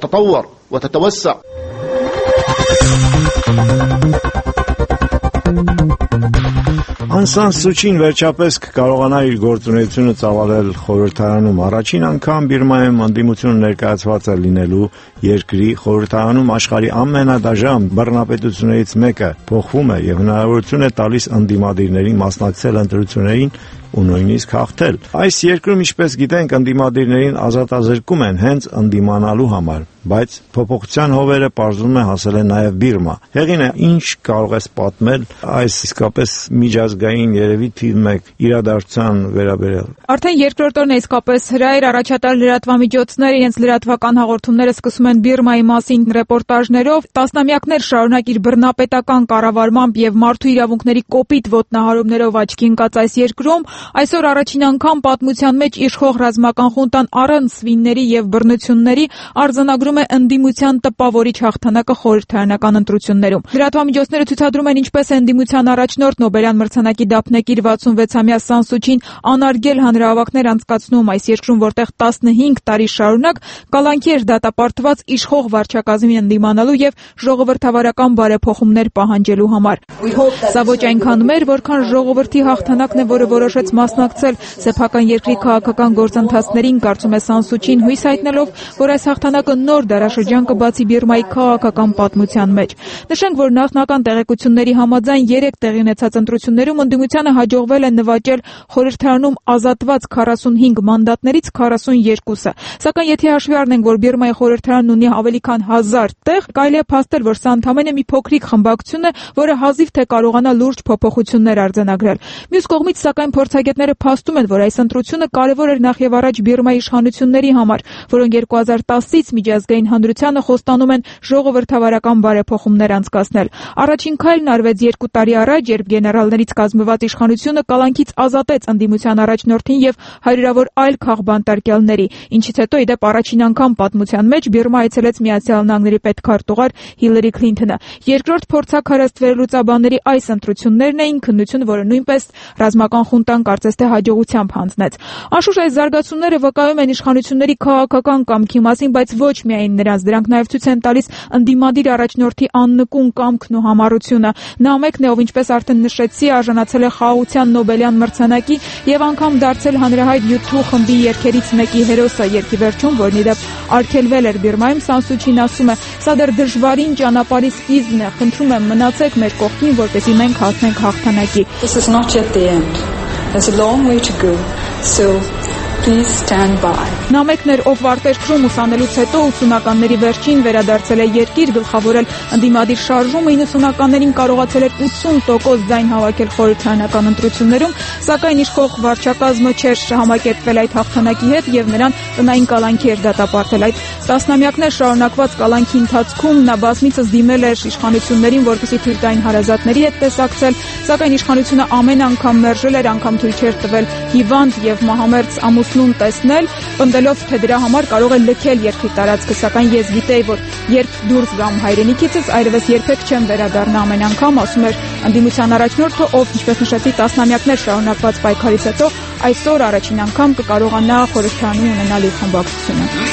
Speaker 20: Աուն Սան Սուչին վերջապես կկարողանա իր գործունեությունը ծավալել խորհրդարանում։ Առաջին անգամ Բիրմայում ընդդիմություն ներկայացված է լինելու երկրի խորհրդարանում աշխարհի ամենադաժան բռնապետություններից մեկը փոխվում է եւ հնարավորություն է տալիս ընդդիմադիրներին մասնակցել ընտրություններին ու նույնիսկ հաղթել։ Այս երկրում, ինչպես գիտենք, ընդդիմադիրներին ազատազրկում են հենց ընդդիմանալու համար, բայց փոփոխության հովերը պարզվում է հասել են նաև Բիրմա։ Հեղինե, ինչ կարող ես պատմել այս իսկապես միջազգային երևի թիվ 1 իրադարձության վերաբերյալ։
Speaker 2: Արդեն երկրորդ օրն է իսկապես հրայր առաջատար լրատվամիջոցները իրենց լրատվական հաղորդումները սկսում են Բիրմայի մասին ռեպորտաժներով։ Տասնամյակներ շարունակ իր բռնապետական կառավարմամբ եւ մարդու իրավունքների կոպիտ ոտնահարումներով աչքի ընկած այս երկրում այսօր առաջին անգամ պատմության մեջ իշխող ռազմական խունտան առանց սվինների եւ բռնությունների արձանագրում է ընդդիմության տպավորիչ հաղթանակը խորհրդարանական ընտրություններում։ Լրատվամիջոցները ցույցադրում են ինչպես է ընդդիմության առաջնորդ Նոբելյան մրցանակի դափնեկիր 66-ամյա Սան Սուչին անարգել հանրահավաքներ անցկացնում այս երկրում, որտեղ 15 տարի շարունակ կալանքի էր դատապարտված իշխող վարչակազմին ընդդիմանալու եւ ժողովրդավարական բարեփոխումներ պահանջելու համար։ Սա ոչ այնքան մեր, որքան ժողովրդի հաղթանակն է, որը որոշեց մասնակցել սեփական երկրի քաղաքական գործընթացներին, կարծում է Սան Սուչին, հույս հայտնելով, որ այս հաղթանակը նոր դարաշրջան կբացի Բիրմայի քաղաքական պատմության մեջ։ Նշենք, որ նախնական տեղեկությունների համաձայն 3 տեղի ունեցած ընտրություններում ընդդիմությանը հաջողվել է նվաճել խորհրդարանում ազատված 45 մանդատներից 42-ը։ Սակայն եթե հաշվի առնենք, որ Բիրմայի խորհրդարանն ունի ավելի քան 1000 տեղ, կարելի է փաստել, որ սա ընդամենը մի փոքրիկ խմբակցություն է, որը հազիվ թե կարողանա լուրջ փոփոխություններ արձանագրել։ Մյուս կողմից, սակայն, փորձագետները փաստում են, որ այս ընտրությունը կարևոր էր նախ եւ առաջ Բիրմայի իշխանությունների համար, որոնք 2010-ից միջազգային հանրությանը խոստանում են ժողովրդավարական բարեփոխումներ անցկացնել։ Առաջին քայլն արվեց 2 տարի առաջ, երբ գեներալներից կազմված իշխանությունը կալանքից ազատեց ընդդիմության առաջնորդին եւ հարյուրավոր այլ քաղբանտարկյալների, ինչից հետո իդեպ առաջին անգամ պատմության մեջ Բիրմա այցելեց Միացյալ Նահանգների պետքարտուղար Հիլարի Քլինթոնը։ Երկրորդ փորձաքարեստվեր լուծաբանների այս ընտրություններն էին, քննություն, որը նույնպես ռազմական խունտան կարծես թե հաջողությամբ հանձնեց։ Անշուշտ այս զարգացումները վկայում են իշխանությունների քաղաքական կամքի մասին, բայց ոչ միայն նրանց, դրանք նաև ցույց են տալիս ընդդիմադիր առաջնորդի աննկուն կամքն ու համառությունը։ Նա մեկն է, ով ինչպես արդեն նշեցի, արժանացել է խաղաղության Նոբելյան մրցանակի եւ անգամ դարձել հանրահայտ YouTube խմբի երգերից մեկի հերոսը երկի վերջում, որն իդեպ արգելվել էր Բիրմայում։ Սան Սուչին ասում է. «Սա դեռ դժվարին ճանապարհի սկիզբն է, խնդրում եմ մնացեք մեր կողքին, որպեսզի մենք հասնենք հաղթանակի»։
Speaker 22: This is not yet the end. There's a long way to go. So please stand by.
Speaker 2: Նա մեկն էր, ով վարտերկրում ուսանելուց հետո 80-ականների վերջին վերադարձել է երկիր, գլխավորել ընդդիմադիր շարժումը, 90-ականներին կարողացել էր 80% ձայն հավաքել խորհրդարանական ընտրություններում, սակայն իշխող վարչակազմը չէր համակերպվել այդ հաղթանակի հետ եւ նրան տնային կալանքի էր դատապարտել։ Այդ տասնամյակներ շարունակված կալանքի ընթացքում նա բազմիցս դիմել էր իշխանություններին, որպեսզի թույլ տային հարազատների հետ տեսակցել, սակայն իշխանությունը ամեն անգամ մերժել էր, անգամ թույլ չէր տվել հիվանդ եւ մահամերձ ամուսնուն տեսնել, պնդելով, թե դրա համար կարող է լքել երկրի տարածքը, սակայն ես գիտեի, որ երբ դուրս գամ հայրենիքիցս, այլևս երբեք չեմ վերադառնա ամեն անգամ, ասում էր ընդդիմության առաջնորդը, ով, ինչպես նշեցի, տասնամյակներ շարունակված պայքարից հետո այսօր առաջին անգամ կկարողանա խորհրդարանում ունենալ իր խմբակցությունը։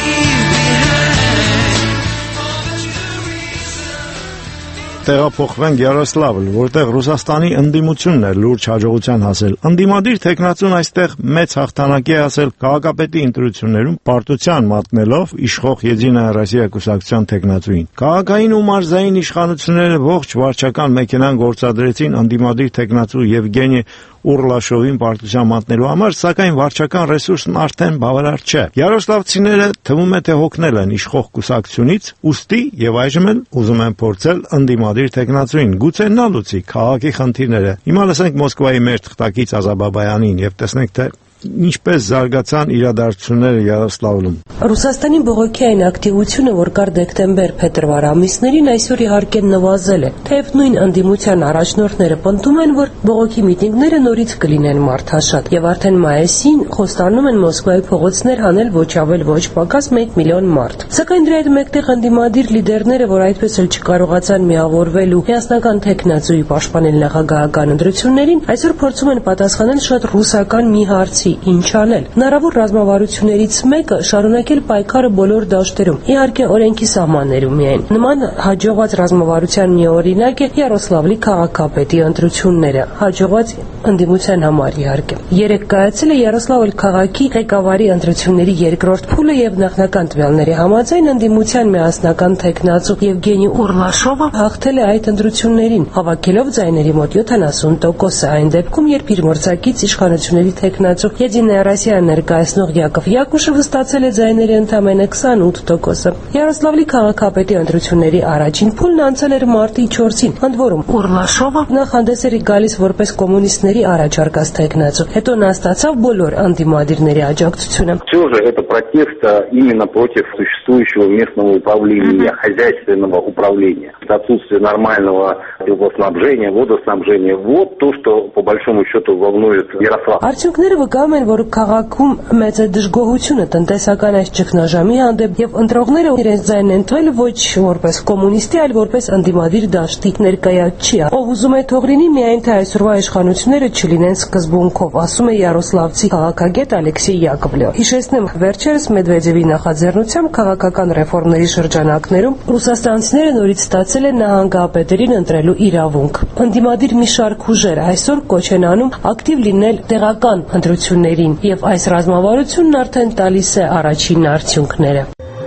Speaker 20: Տեղափոխվենք Յարոսլավլ, որտեղ Ռուսաստանի ընդդիմությունն է լուրջ հաջողության հասել։ Ընդդիմադիր թեկնածուն այստեղ մեծ հաղթանակի է հասել քաղաքապետի ընտրություններում պարտության մատնելով իշխող Եդինայա Ռոսիա կուսակցության թեկնածուին։ Քաղաքային ու մարզային իշխանությունները ողջ վարչական մեքենան գործադրեցին ընդդիմադիր թեկնածու Եվգենի Ուռլաշովին պարտության մատնելու համար, սակայն վարչական ռեսուրսն արդեն բավարար չէ։ Յարոսլավցիները թվում է թե հոգնել են իշխող կուսակցությունից, ուստի եւ այժմ էլ ուզում են փորձել ընդդիմադիր տեխնացուին, գուցե նա լուծի քաղաքի խնդիրները։ Հիմա լսենք Մոսկվայի մեր թղթակից Ազաբաբայանին եւ տեսնենք թե ինչպես զարգացան իրադարձությունները Յարոսլավլում։
Speaker 3: Ռուսաստանի բողոքի այն ակտիվությունը, որ կար դեկտեմբեր-փետրվար ամիսներին, այսօր իհարկե նվազել է, թեև նույն ընդդիմության առաջնորդները պնդում են, որ բողոքի միտինգները նորից կլինեն մարդաշատ, եւ արդեն մայիսին խոստանում են Մոսկվայի փողոցներ հանել ոչ ավել ոչ պակաս 1 միլիոն մարդ։ Սակայն դրա հետ մեկտեղ ընդդիմադիր լիդերները, որ այդպես էլ չկարողացան միավորվել ու միասնական տեխնացուի պաշտպանել նախագահական ընտրություններին, այսօր փորձում են պատասխանել շատ ռուսական մի հարցի. ինչ անել։ Հնարավոր ռազմավարություններից մեկը շարունակել պայքարը բոլոր դաշտերում, իհարկե օրենքի սահմաններում միայն։ Նման հաջողված ռազմավարության մի օրինակ է Յարոսլավլի քաղաքապետի ընտրությունները, հաջողված ընդդիմության համար իհարկե։ Երեկ կայացել է Յարոսլավլ քաղաքի ղեկավարի ընտրությունների երկրորդ փուլը եւ նախնական տվյալների համաձայն ընդդիմության միասնական տեխնացու Եվգենի Ուռլաշովը հաղթել է այդ ընտրություններին, հավաքելով ձայների մոտ 70%-ը, այն դեպքում, երբ իր մրցակից իշխանությունների տեխնացու Եդինայա Ռոսիա ներկայացնող Յակով Յակուշովը ստացել է ձայների ընդամենը 28%-ը։ Յարոսլավլի քաղաքապետի ընտրությունների առաջին փուլն անցել էր մարտի 4-ին, ընդ որում Ուռլաշովը նախանդես էր գալիս որպես կոմունիստների առաջարկած տեխնացու, հետո նա ստացավ բոլոր ընդդիմադիրների աջակցությունը։
Speaker 4: Все же это протест именно против существующего местного управления, хозяйственного управления, отсутствие нормального теплоснабжения, водоснабжения. Вот то, что по большому счету волнует Ярослав.
Speaker 3: Արդյունքները վկայում են, որ քաղաքում մեծ է դժգոհությունը տնտեսական այս ճգնաժամի հանդեպ եւ ընտրողները իրենց ձայնն են տվել ոչ որպես կոմունիստի, այլ որպես ընդդիմադիր դաշտի ներկայացուցիչ։ Ով ուզում է թող լինի, միայն թե այսօրվա իշխանությունները չլինեն սկզբունքով, ասում է Յարոսլավցի քաղաքագետ Ալեքսեյ Յակովլևը։ Հիշեցնեմ, վերջերս Մեդվեդևի նախաձեռնությամբ քաղաքական ռեֆորմների շրջանակներում ռուսաստանցիները նորից ստացել են նահանգապետերին ընտրելու իրավունք։ Ընդդիմադիր մի շարք ուժեր այսօր կոչ են անում ակտիվ լինել տեղական ընտրություններին, եւ այս ռազմավարությունն արդեն տալիս է առաջին արդյունքները։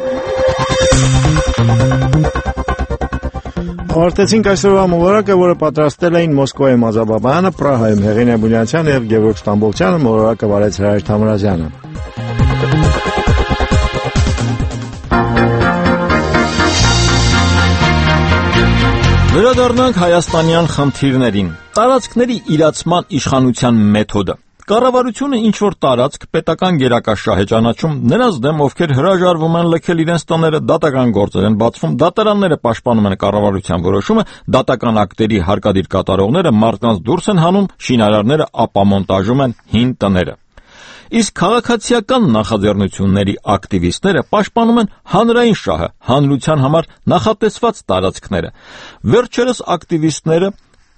Speaker 20: Ավարտեցինք այսօրվա մոլորակը, որը պատրաստել էին Մոսկվայում Ազաբաբայանը, Պրահայում Հեղինե Բունյացյանը եւ Գևորգ Ստամբոլցյանը, մոլորակը վարեց Հրայր Թամրազյանը։
Speaker 1: Վերադառնանք հայաստանյան խնդիրներին։ Տարածքների իրացման իշխանության մեթոդը։ Կառավարությունը ինչ որ տարածք պետական գերակաշահ է ճանաչում, նրանց դեմ, ովքեր հրաժարվում են լքել իրենց տները, դատական գործեր են բացվում, դատարանները պաշտպանում են կառավարության որոշումը, դատական ակտերի հարկադիր կատարողները մարդկանց դուրս են հանում, շինարարները ապամոնտաժում են հին տները։ Իսկ քաղաքացիական նախաձեռնությունների ակտիվիստները պաշտպանում են հանրային շահը, հանրության համար նախատեսված տարածքները։ Վերջերս ակտիվիստները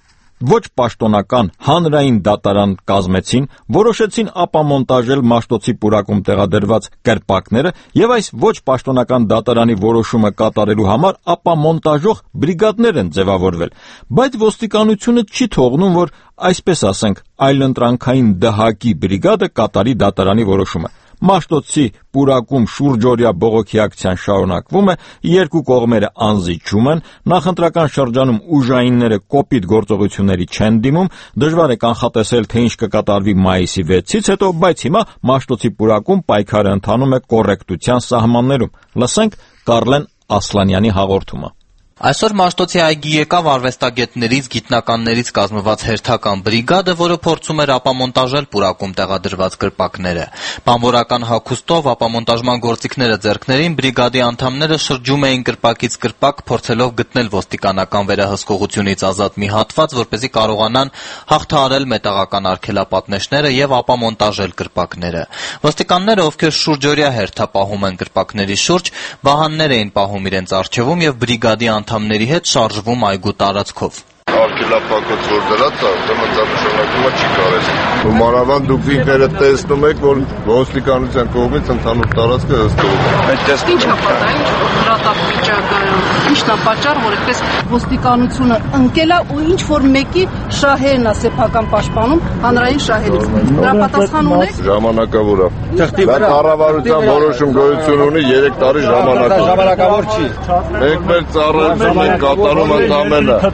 Speaker 1: ոչ պաշտոնական հանրային դատարան կազմեցին, որոշեցին ապամոնտաժել Մաշտոցի պուրակում տեղադրված կրպակները եւ այս ոչ պաշտոնական դատարանի որոշումը կատարելու համար ապամոնտաժող բրիգադներ են ձևավորվել, բայց ոստիկանությունը չի թողնում, որ այսպես ասենք, այլընտրանքային դհակի բրիգադը կատարի դատարանի որոշումը։ Մաշտոցի պուրակում շուրջօրյա բողոքի ակցիան շարունակվում է, երկու կողմերը անզիջում են, նախընտրական շրջանում ուժայինները կոպիտ գործողությունների չեն դիմում, դժվար է կանխատեսել, թե ինչ կկատարվի մայիսի 6-ից հետո, բայց հիմա Մաշտոցի պուրակում պայքարը ընթանում է կոռեկտության սահմաններում։ Լսենք Կարլեն Ասլանյանի հաղորդումը։
Speaker 23: Այսօր Մաշտոցի այգի եկավ արվեստագետներից, գիտնականներից կազմված հերթական բրիգադը, որը փորձում էր ապամոնտաժել պուրակում տեղադրված կրպակները։ Բանվորական հագուստով ապամոնտաժման գործիքները ձեռքներին բրիգադի անդամները շրջում էին կրպակից կրպակ, փորձելով գտնել ոստիկանական վերահսկողությունից ազատ մի հատված, որպեսզի կարողանան հաղթահարել մետաղական արգելապատնեշները եւ ապամոնտաժել կրպակները։ Ոստիկանները, ովքեր շուրջօրյա հերթապահում են կրպակների շուրջ, վահաններ էին պահում իրենց առջևում եւ բրիգադի անդամների հետ շարժվում այգու տարածքով։
Speaker 24: Արգելապակոց որ դրած է, ուրեմն դա նշանակումը չի կարելի։ Մանավանդ դուք ինքներդ տեսնում եք, որ ոստիկանության կողմից ընդհանուր տարածքը հսկվում է։
Speaker 25: Ինչ է պատահել, դրատապ վիճակը, ինչն է պատճառը, որ այդպես ոստիկանությունը ընկել է ու ինչ որ մեկի շահերն է սեփական պաշտպանում հանրային շահերից։ Դրա պատասխան ունեք։
Speaker 24: Ժամանակավոր է։ Դա կառավարության որոշում գոյություն ունի 3 տարի ժամանակավոր։ Ժամանակավոր չի։ Մենք մեր ծառայությունն ենք կատարում ընդամենը։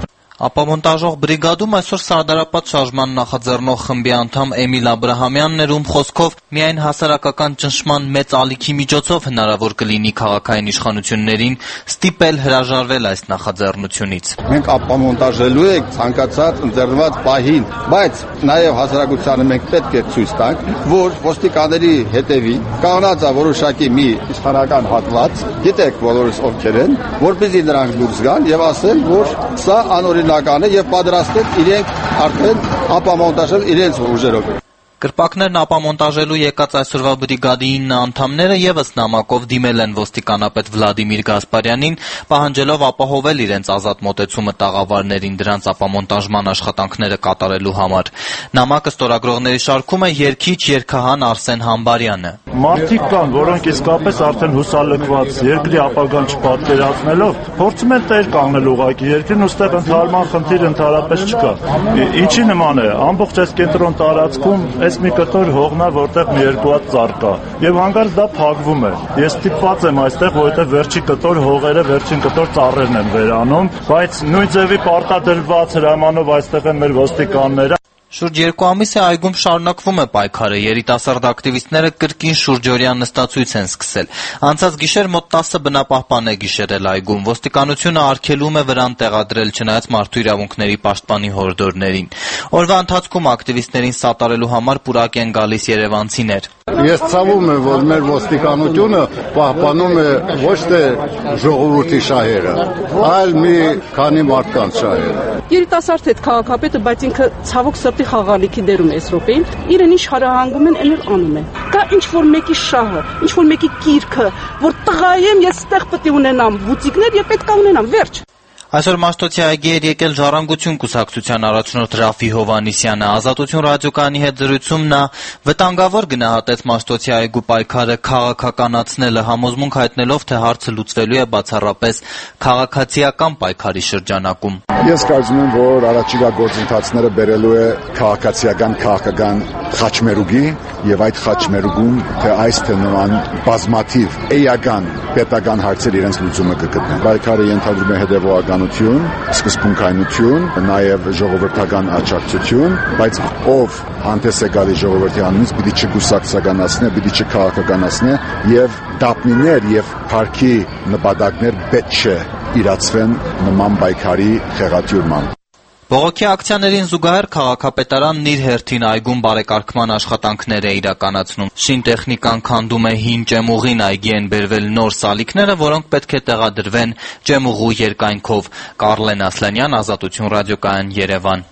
Speaker 23: Ապամոնտաժող բրիգադում այսօր Սարդարապատ շարժման նախաձեռնող խմբի անդամ Էմիլ Աբրահամյանն էր, ում խոսքով միայն հասարակական ճնշման մեծ ալիքի միջոցով հնարավոր կլինի քաղաքային իշխանություններին ստիպել հրաժարվել այս նախաձեռնությունից։
Speaker 6: Մենք ապամոնտաժելու ենք ցանկացած ընձեռնված պահին, բայց նաև հասարակությանը մենք պետք է ցույց տանք, որ ոստիկանների հետևի կանգնած է որոշակի մի իշխանական հատված, գիտեք բոլորս ովքեր են, որպեսզի նրանք դուրս գան եւ ասեն, որ սա անօրինական է եւ պատրաստ իրենք արդեն ապամոնտաժել իրենց ուժերով։
Speaker 23: Կրպակներն ապամոնտաժելու եկած այսօրվա բրիգադի 9 անդամները եւս նամակով դիմել են ոստիկանապետ Վլադիմիր Գասպարյանին, պահանջելով ապահովել իրենց ազատ մոտեցումը տաղավարներին դրանց ապամոնտաժման աշխատանքները կատարելու համար։ Նամակը ստորագրողների շարքում է երգիչ երգահան Արսեն Համբարյանը։
Speaker 7: Մարդիկ կան, որոնք իսկապես արդեն հուսալքված, երկրի ապագան չպատկերացնելով, փորձում են տեր կանգնել ուղղակի երկրին, ուստեղ ընդհարման խնդիր ընդհանրապես չկա։ Ինչի նման է, ամբողջ այս կենտրոն տարածքում այս մի կտոր հողն է, որտեղ մի երկու հատ ծառ կա, եւ հանկարծ դա փակվում է։ Ես ստիպված եմ այստեղ, որովհետեւ վերջի կտոր հողերը, վերջին կտոր ծառերն են վերանում, բայց նույն ձևի պարտադրված հրամանով այստեղ են մեր ոստիկանները։
Speaker 23: Շուրջ 2 ամիս է այգում շարունակվում է պայքարը, երիտասարդ ակտիվիստները կրկին շուրջօրյա նստացույց են սկսել։ Անցած գիշեր մոտ 10 բնապահպան է գիշերել այգում, ոստիկանությունը արգելում է վրան տեղադրել չնայած մարդու իրավունքների պաշտպանի հորդորներին։ Օրվա ընթացքում ակտիվիստներին սատարելու համար պուրակ են գալիս երևանցիներ։
Speaker 6: Ես ցավում եմ, որ մեր ոստիկանությունը պահպանում է ոչ թե ժողովրդի շահերը, այլ մի քանի մարդկանց շահերը։
Speaker 25: Երիտասարդ հետ քաղաքապետը, բայց ինքը ցավոք սրտի խաղալիքի դերում է այս րոպեին, իրեն ինչ հարահանգում են, էլ անում է։ Դա ինչ որ մեկի շահը, ինչ որ մեկի կիրքը, որ տղա եմ, ես ստեղ պետք է ունենամ բուտիկներ եւ պետք է ունենամ, վերջ։
Speaker 23: Այսօր Մաշտոցի այգի էր եկել Ժառանգություն կուսակցության առաջնորդ Ռաֆի Հովհաննիսյանը։ Ազատություն ռադիոկայանի հետ զրույցում նա վտանգավոր գնահատեց Մաշտոցի այգու պայքարը քաղաքականացնելը, համոզմունք հայտնելով, թե հարցը լուծվելու է բացառապես քաղաքացիական պայքարի շրջանակում։
Speaker 9: Ես կարծում եմ, որ առաջիկա գործընթացները բերելու է քաղաքացիական խաչմերուկի եւ այդ խաչմերուկում թե այս թե նման բազմաթիվ էական պետական հարցեր իրենց լուծումը կգտնեն։ Պայքարը ենթադրում է հետևողականություն, սկզբունքայնություն, նաեւ ժողովրդական աջակցություն, բայց ով հանդես է գալի ժողովրդի անունից, պիտի չգուսակցականացնի, պիտի չքաղաքականացնի եւ դապնիներ եւ փառքի նպատակներ պետք չէ իրացվեն նման պայքարի խեղաթյուրման։
Speaker 23: Բողոքի ակցիաներին զուգահեռ քաղաքապետարանն իր հերթին այգում բարեկարգման աշխատանքներ է իրականացնում։ Շինտեխնիկան քանդում է հին ջեմուղին, այգի են բերվել նոր սալիկները, որոնք պետք է տեղադրվեն ջեմուղու երկայնքով։ Կարլեն Ասլանյան, Ազատություն ռադիոկայան, Երևան։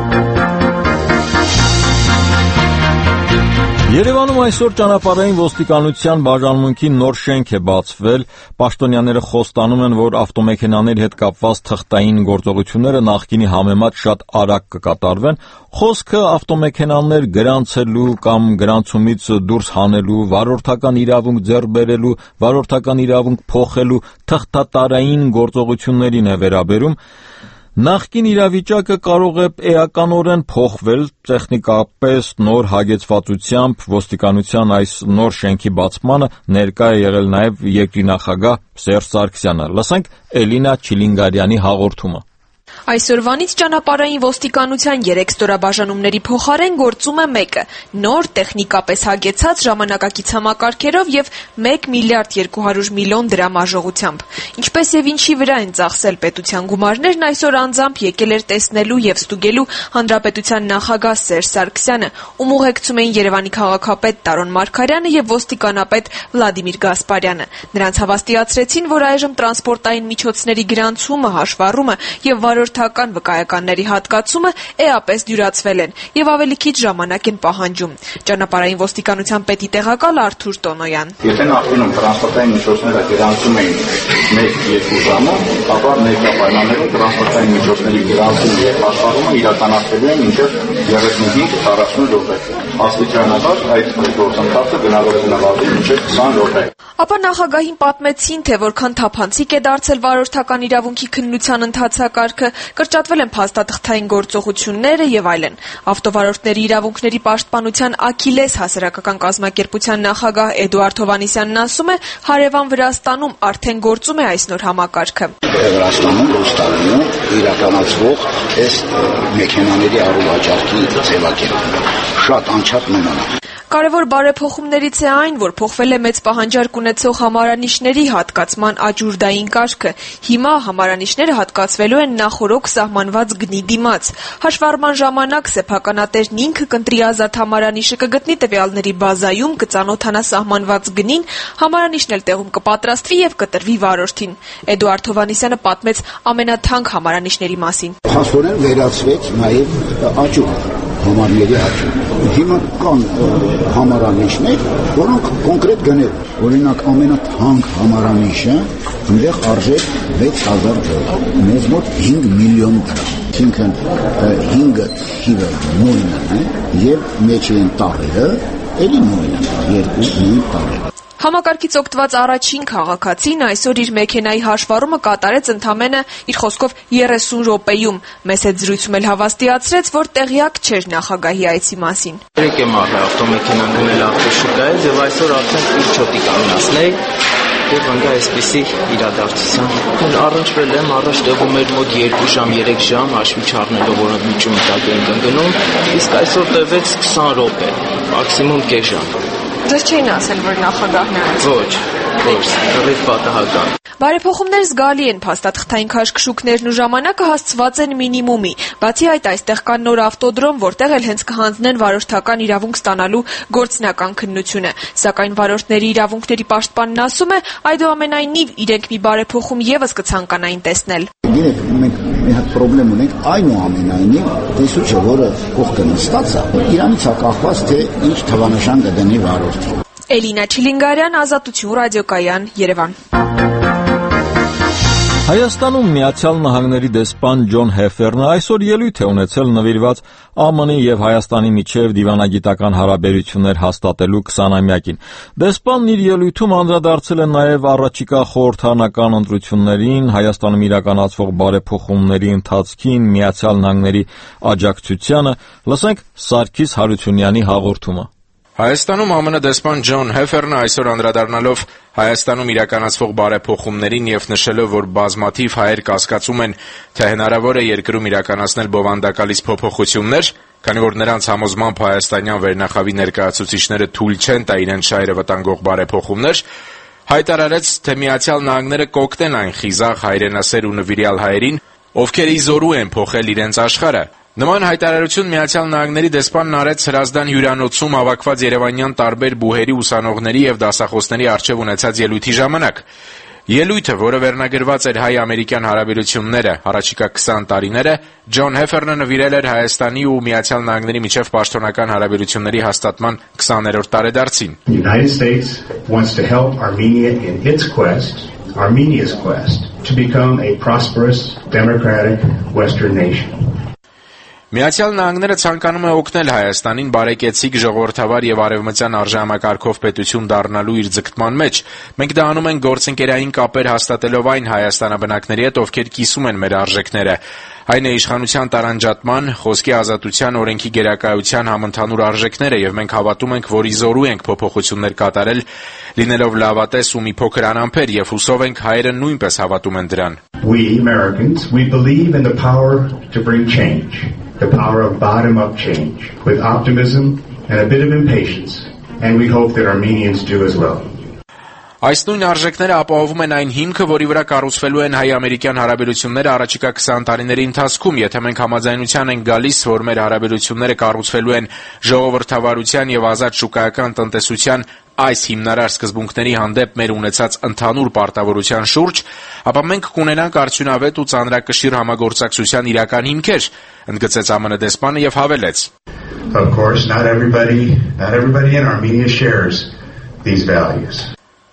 Speaker 1: Երևանում այսօր ճանապարհային ոստիկանության բաժանմունքի նոր շենք է բացվել։ Պաշտոնյաները խոստանում են, որ ավտոմեքենաների հետ կապված թղթային գործողությունները նախկինի համեմատ շատ արագ կկատարվեն։ Խոսքը ավտոմեքենաներ գրանցելու կամ գրանցումից դուրս հանելու, վարորդական իրավունք ձեռք բերելու, վարորդական իրավունք փոխելու թղթատարային գործողություններին է վերաբերում։ Նախկին իրավիճակը կարող է էականորեն փոխվել տեխնիկապես նոր հագեցվածությամբ ոստիկանության այս նոր շենքի բացմանը ներկա է եղել նաև երկրի նախագահ Սերժ Սարգսյանը։ Լսենք Էլինա Չիլինգարյանի հաղորդումը։
Speaker 10: Այսօրվանից ճանապարհային ոստիկանության 3 ստորաբաժանումների փոխարեն գործում է մեկը՝ նոր տեխնիկապես հագեցած ժամանակակից համակարգերով եւ 1 միլիարդ 200 միլիոն դրամ արժողությամբ։ Ինչպես եւ ինչի վրա են ծախսել պետության գումարներն, այսօր անձամբ եկել էր տեսնելու եւ ստուգելու հանրապետության նախագահ Սերժ Սարգսյանը, ում ուղեկցում էին Երևանի քաղաքապետ Տարոն Մարգարյանը եւ ոստիկանապետ Վլադիմիր Գասպարյանը։ Նրանց հավաստիացրեցին, որ այժմ տրանսպորտային միջոցների գրանցումը, հաշվառումը եւ վարորդական վկայականների հատկացումը էապես դյուրացվել են եւ ավելի քիչ ժամանակ են պահանջում։ Ճանապարհային ոստիկանության պետի տեղակալ Արթուր Տոնոյան։
Speaker 12: Եթե նախկինում տրանսպորտային միջոցները գրանցում էին 1-2 ժամով, ապա ներկա պայմաններում տրանսպորտային միջոցների գրանցումը եւ աշխարհումը իրականացվելու են մինչեւ 35-40 րոպե։ Աստիճանաբար այդ գործընթացը գնալով նվազի մինչեւ 20 րոպե։
Speaker 10: Ապա նախագահին պատմեցին, թե որքան թափանցիկ է դարձել վարորդական իրավունքի քննության ընթացակարգը կրճատվել են փաստաթղթային գործողությունները եւ այլն։ Ավտովարորդների իրավունքների պաշտպանության Աքիլես հասարակական կազմակերպության նախագահ Էդուարդ Հովհաննիսյանն ասում է, հարևան Վրաստանում արդեն գործում է այս նոր համակարգը։
Speaker 5: Վրաստանում Ռուսաստանում իրականացվող այս մեքենաների առուվաճառքի ձևակերպումը շատ անչափ նման է։
Speaker 10: Կարևոր բարեփոխումներից է այն, որ փոխվել է մեծ պահանջարկ ունեցող համարանիշների հատկացման աճուրդային կարգը։ Հիմա համարանիշները հատկացվելու են նախօրոք սահմանված գնի դիմաց։ Հաշվառման ժամանակ սեփականատերն ինքը կընտրի ազատ համարանիշը, կգտնի տվյալների բազայում, կծանոթանա սահմանված գնին, համարանիշն էլ տեղում կպատրաստվի եւ կտրվի վարորդին։ Էդուարդ Հովհաննիսյանը պատմեց ամենաթանկ համարանիշների մասին։
Speaker 5: Փաստորեն վերացվեց նաեւ աճուրը, համարների աճուրը։ Հիմա կան համարանիշներ, որոնք կոնկրետ գնել, օրինակ ամենաթանկ համարանիշը այնտեղ արժե $6000, մեզ մոտ 5 միլիոն դրամ։ Ինքն 5 թիվը նույնն է եւ մեջի են տառերը, էլի նույնն է, 2 նույն տառերը։
Speaker 10: Համակարգից օգտված առաջին քաղաքացին այսօր իր մեքենայի հաշվառումը կատարեց ընդամենը իր խոսքով 30 րոպեում։ Մեզ հետ զրույցում էլ հավաստիացրեց, որ տեղյակ չէր նախագահի այցի մասին։
Speaker 19: Երեք եմ ահա ավտոմեքենան գնել ավտոշուկայից եւ այսօր արդեն իր չոտի կանգնացնեի եւ անգա այսպեսի իրադարձության։ Առնչվել եմ, առաջ տևում էր մոտ 2 ժամ, 3 ժամ, հաշվի չառնելով որ ընդմիջում տակ էինք ընկնում, իսկ այսօր տևեց 20 րոպե, մաքսիմում կես ժամ։
Speaker 10: Ձեզ չէին ասել, որ նախագահն է այցելել։
Speaker 19: Ոչ, լրիվ պատահական։
Speaker 10: Բարեփոխումներ զգալի են, փաստաթղթային քաշքշուկներն ու ժամանակը հասցված են մինիմումի։ Բացի այդ, այստեղ կան նոր ավտոդրոմ, որտեղ էլ հենց կհանձնեն վարորդական իրավունք ստանալու գործնական քննությունը։ Սակայն վարորդների իրավունքների պաշտպանն ասում է, այդուամենայնիվ իրենք մի բարեփոխում եւս կցանկանային տեսնել։
Speaker 5: Գիտեք, մենք մի հատ խնդրեմ ունենք, այնուամենայնիվ տեսուչը, որը կողքը նստած է, իրանից է կախված, թե ինչ թվանշան կդնի վարորդին։
Speaker 10: Էլինա Չիլինգարյան, Ազատություն ռադիոկայան, Երևան։
Speaker 1: Հայաստանում Միացյալ Նահանգների դեսպան Ջոն Հեֆերնը այսօր ելույթ է ունեցել նվիրված ԱՄՆ-ի եւ Հայաստանի միջև դիվանագիտական հարաբերություններ հաստատելու 20-ամյակին։ Դեսպանն իր ելույթում անդրադարձել է նաեւ առաջիկա խորհրդարանական ընտրություններին, Հայաստանում իրականացվող բարեփոխումների ընթացքին, Միացյալ Նահանգների աջակցությանը։ Լսենք Սարգիս Հարությունյանի հաղորդումը։
Speaker 8: Հայաստանում ԱՄՆ դեսպան Ջոն Հեֆերնը այսօր անդրադառնալով Հայաստանում իրականացվող բարեփոխումներին եւ նշելով, որ բազմաթիվ հայեր կասկածում են, թե հնարավոր է երկրում իրականացնել բովանդակալից փոփոխություններ, քանի որ նրանց համոզմամբ հայաստանյան վերնախավի ներկայացուցիչները թույլ չեն տա իրենց շահերը վտանգող բարեփոխումներ, հայտարարեց, թե Միացյալ Նահանգները կօգնեն այն խիզախ հայրենասեր ու նվիրյալ հայերին, ովքեր իզորու են փոխել իրենց աշխարհը։ Նման հայտարարություն Միացյալ Նահանգների դեսպանն արեց Հրազդան հյուրանոցում հավաքված երևանյան տարբեր բուհերի ուսանողների եւ դասախոսների առջեւ ունեցած ելույթի ժամանակ։ Ելույթը, որը վերնագրված էր հայ-ամերիկյան հարաբերությունները առաջիկա 20 տարիները, Ջոն Հեֆերնը նվիրել էր Հայաստանի ու Միացյալ Նահանգների միջև պաշտոնական հարաբերությունների հաստատման 20-րդ տարեդարձին։
Speaker 11: Armenia's quest to become a prosperous, democratic Western nation.
Speaker 8: Միացյալ Նահանգները ցանկանում է օգնել Հայաստանին բարեկեցիկ ժողովրդավար եւ արևմտյան արժեհամակարգով պետություն դառնալու իր ձգտման մեջ։ Մենք դա անում ենք գործընկերային կապեր հաստատելով այն հայաստանաբնակների հետ, ովքեր կիսում են մեր արժեքները։ Այն է իշխանության տարանջատման, խոսքի ազատության, օրենքի գերակայության համընդհանուր արժեքները եւ մենք հավատում ենք, որ իզորու ենք փոփոխություններ կատարել, լինելով լավատես ու մի փոքր անամբեր եւ հուսով ենք հայերը նույնպես հավատում են դրան։
Speaker 11: We Americans, we believe in the power to bring change. The power of bottom-up change, with optimism and a bit of impatience, and we hope that Armenians do as well.
Speaker 8: Այս նույն արժեքները ապահովում են այն հիմքը, որի վրա կառուցվելու են հայ-ամերիկյան հարաբերությունները առաջիկա 20 տարիների ընթացքում, եթե մենք համաձայնության ենք գալիս, որ մեր հարաբերությունները կառուցվելու են ժողովրդավարության եւ ազատ շուկայական տնտեսության այս հիմնարար սկզբունքների հանդեպ մեր ունեցած ընդհանուր պարտավորության շուրջ, ապա մենք կունենանք արդյունավետ ու ծանրակշիռ համագործակցության իրական հիմքեր, ընդգծեց ԱՄՆ դեսպանը եւ հավելեց.
Speaker 11: Of course, not everybody in Armenia shares these values.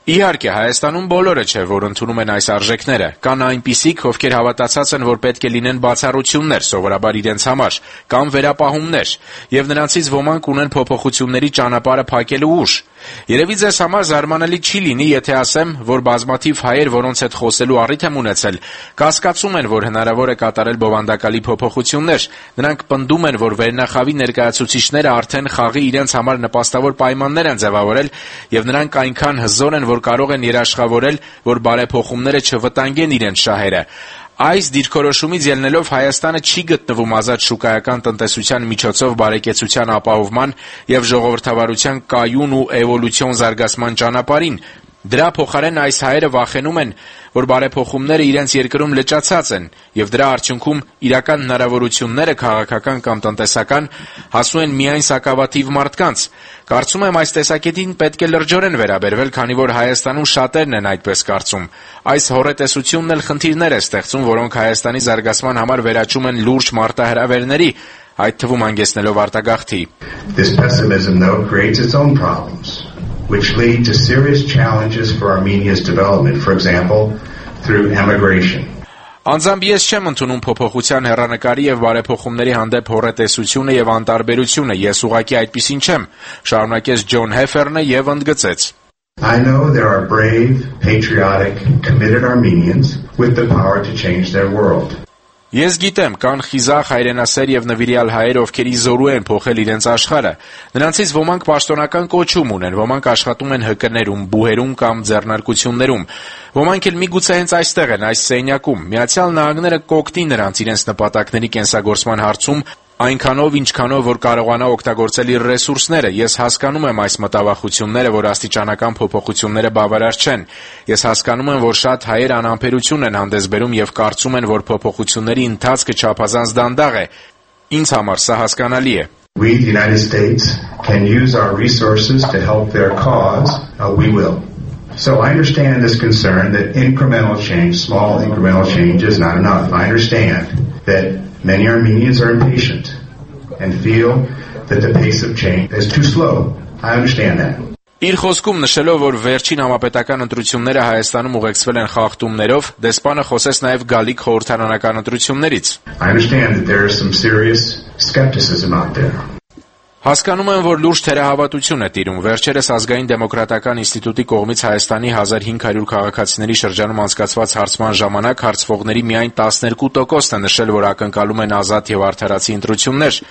Speaker 8: Իհարկե, Հայաստանում բոլորը չէ, որ ընդունում են այս արժեքները։ Կան այնպիսիք, ովքեր հավատացած են, որ պետք է լինեն բացառություններ, սովորաբար իրենց համար, կամ վերապահումներ, եւ նրանցից ոմանք ունեն փոփոխությունների ճանապարհը փակելու ուժ։ Երևի ձեզ համար զարմանալի չի լինի, եթե ասեմ, որ բազմաթիվ հայեր, որոնց հետ խոսելու առիթ եմ ունեցել, կասկածում են, որ հնարավոր է կատարել բովանդակալի փոփոխություններ։ Նրանք պնդում են, որ վերնախավի ներկայացուցիչները արդեն խաղի իրենց համար նպաստավոր պայմաններ են ձևավորել, եւ նրանք այնքան հզոր են, որ կարող են երաշխավորել, որ բարեփոխումները չվտանգեն իրենց շահերը։ Այս դիրքորոշումից ելնելով Հայաստանը չի գտնվում ազատ շուկայական տնտեսության միջոցով բարեկեցության ապահովման եւ ժողովրդավարության կայուն ու էվոլյուցիոն զարգացման ճանապարհին։ Դրա փոխարեն այս հայերը վախենում են, որ բարեփոխումները իրենց երկրում լճացած են եւ դրա արդյունքում իրական հնարավորությունները քաղաքական կամ տնտեսական հասու են միայն սակավաթիվ մարդկանց։ Կարծում եմ այս տեսակետին պետք է լրջորեն վերաբերվել, քանի որ Հայաստանում շատերն են այդպես կարծում։ Այս հոռետեսությունն էլ խնդիրներ է ստեղծում, որոնք Հայաստանի զարգացման համար վերաճում են լուրջ մարտահրավերների, այդ թվում հանգեցնելով արտագաղթի։
Speaker 11: This pessimism though creates its own problems, which lead to serious challenges for Armenia's development, for example, through emigration.
Speaker 8: Անձամբ ես չեմ ընդունում փոփոխության հեռանկարի եւ բարեփոխումների հանդեպ հոռետեսությունը եւ անտարբերությունը, ես ուղղակի այդպիսին չեմ, շարունակեց Ջոն Հեֆերնը եւ ընդգծեց.
Speaker 11: I know there are brave, patriotic, committed Armenians with the power to change their world.
Speaker 8: Ես գիտեմ, կան խիզախ, հայրենասեր եւ նվիրյալ հայեր, ովքեր իզորու են փոխել իրենց աշխարհը։ Նրանցից ոմանք պաշտոնական կոչում ունեն, ոմանք աշխատում են ՀԿ-ներում, բուհերում կամ ձեռնարկություններում։ Ոմանք էլ միգուցե հենց այստեղ են, այս սենյակում։ Միացյալ Նահանգները կօգնի նրանց իրենց նպատակների կենսագործման հարցում այնքանով, ինչքանով որ կարողանա օգտագործել իր ռեսուրսները։ Ես հասկանում եմ այս մտավախությունները, որ աստիճանական փոփոխությունները բավարար չեն։ Ես հասկանում եմ, որ շատ հայեր անհամբերություն են հանդես բերում եւ կարծում են, որ փոփոխությունների ընթացքը չափազանց դանդաղ է։ Ինձ համար սա հասկանալի է։
Speaker 11: We, the United States, can use our resources to help their cause. We will. So I understand this concern that incremental change, small incremental change is not enough. I understand that many Armenians are impatient and feel that the pace of change is too slow. I understand that.
Speaker 8: Իր խոսքում նշելով, որ վերջին համապետական ընտրությունները Հայաստանում ուղեկցվել են խախտումներով, դեսպանը խոսեց նաև գալիք խորհրդարանական ընտրություններից.
Speaker 11: I understand that there is some serious skepticism out there.
Speaker 8: Հասկանում եմ, որ լուրջ թերահավատություն է տիրում։ Վերջերս Ազգային դեմոկրատական ինստիտուտի կողմից Հայաստանի 1500 քաղաքացիների շրջանում անցկացված հարցման ժամանակ հարցվողների միայն 12%-ն է նշել, որ ակնկալում են ազատ եւ արդարացի ընտրություններ։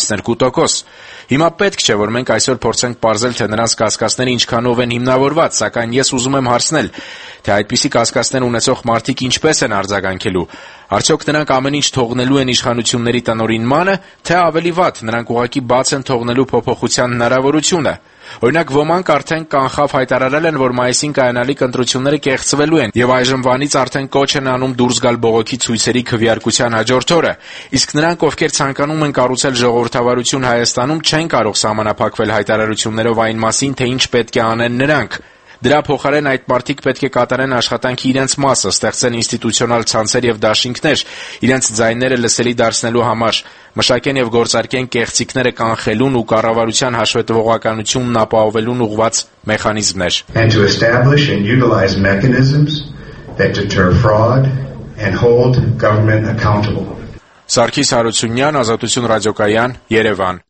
Speaker 8: 12%։ Հիմա պետք չէ, որ մենք այսօր փորձենք պարզել, թե նրանց կասկածները ինչքանով են հիմնավորված, սակայն ես ուզում եմ հարցնել, թե այդպիսի կասկածներ ունեցող մարդիկ ինչպես են արձագանքելու։ Արդյոք նրանք ամեն ինչ թողնելու են իշխանությունների տնօրինմանը, թե ավելի վատ, նրանք ուղղակի բաց են թողնելու փոփոխության հնարավորությունը։ Օրինակ, ոմանք արդեն կանխավ հայտարարել են, որ մայիսին կայանալիք ընտրությունները կեղծվելու են, եւ այժմվանից արդեն կոչ են անում դուրս գալ բողոքի ցույցերի քվեարկության հաջորդ օրը։ Իսկ նրանք, ովքեր ցանկանում են կառուցել ժողովրդավարություն Հայաստանում, չեն կարող սահմանափակվել հայտարարություններով այն մասին, թե ինչ պետք է անեն նրանք։ Դրա փոխարեն այդ մարդիկ պետք է կատարեն աշխատանքի իրենց մասը, ստեղծեն ինստիտուցիոնալ ցանցեր եւ դաշինքներ, իրենց ձայները լսելի դարձնելու համար, մշակեն եւ գործարկեն կեղծիքները կանխելուն ու կառավարության հաշվետվողականությունն ապահովելուն ուղղված մեխանիզմներ։
Speaker 11: And to establish and utilize mechanisms that deter fraud and hold government accountable.
Speaker 8: Սարգիս Հարությունյան, Ազատություն ռադիոկայան, Երևան։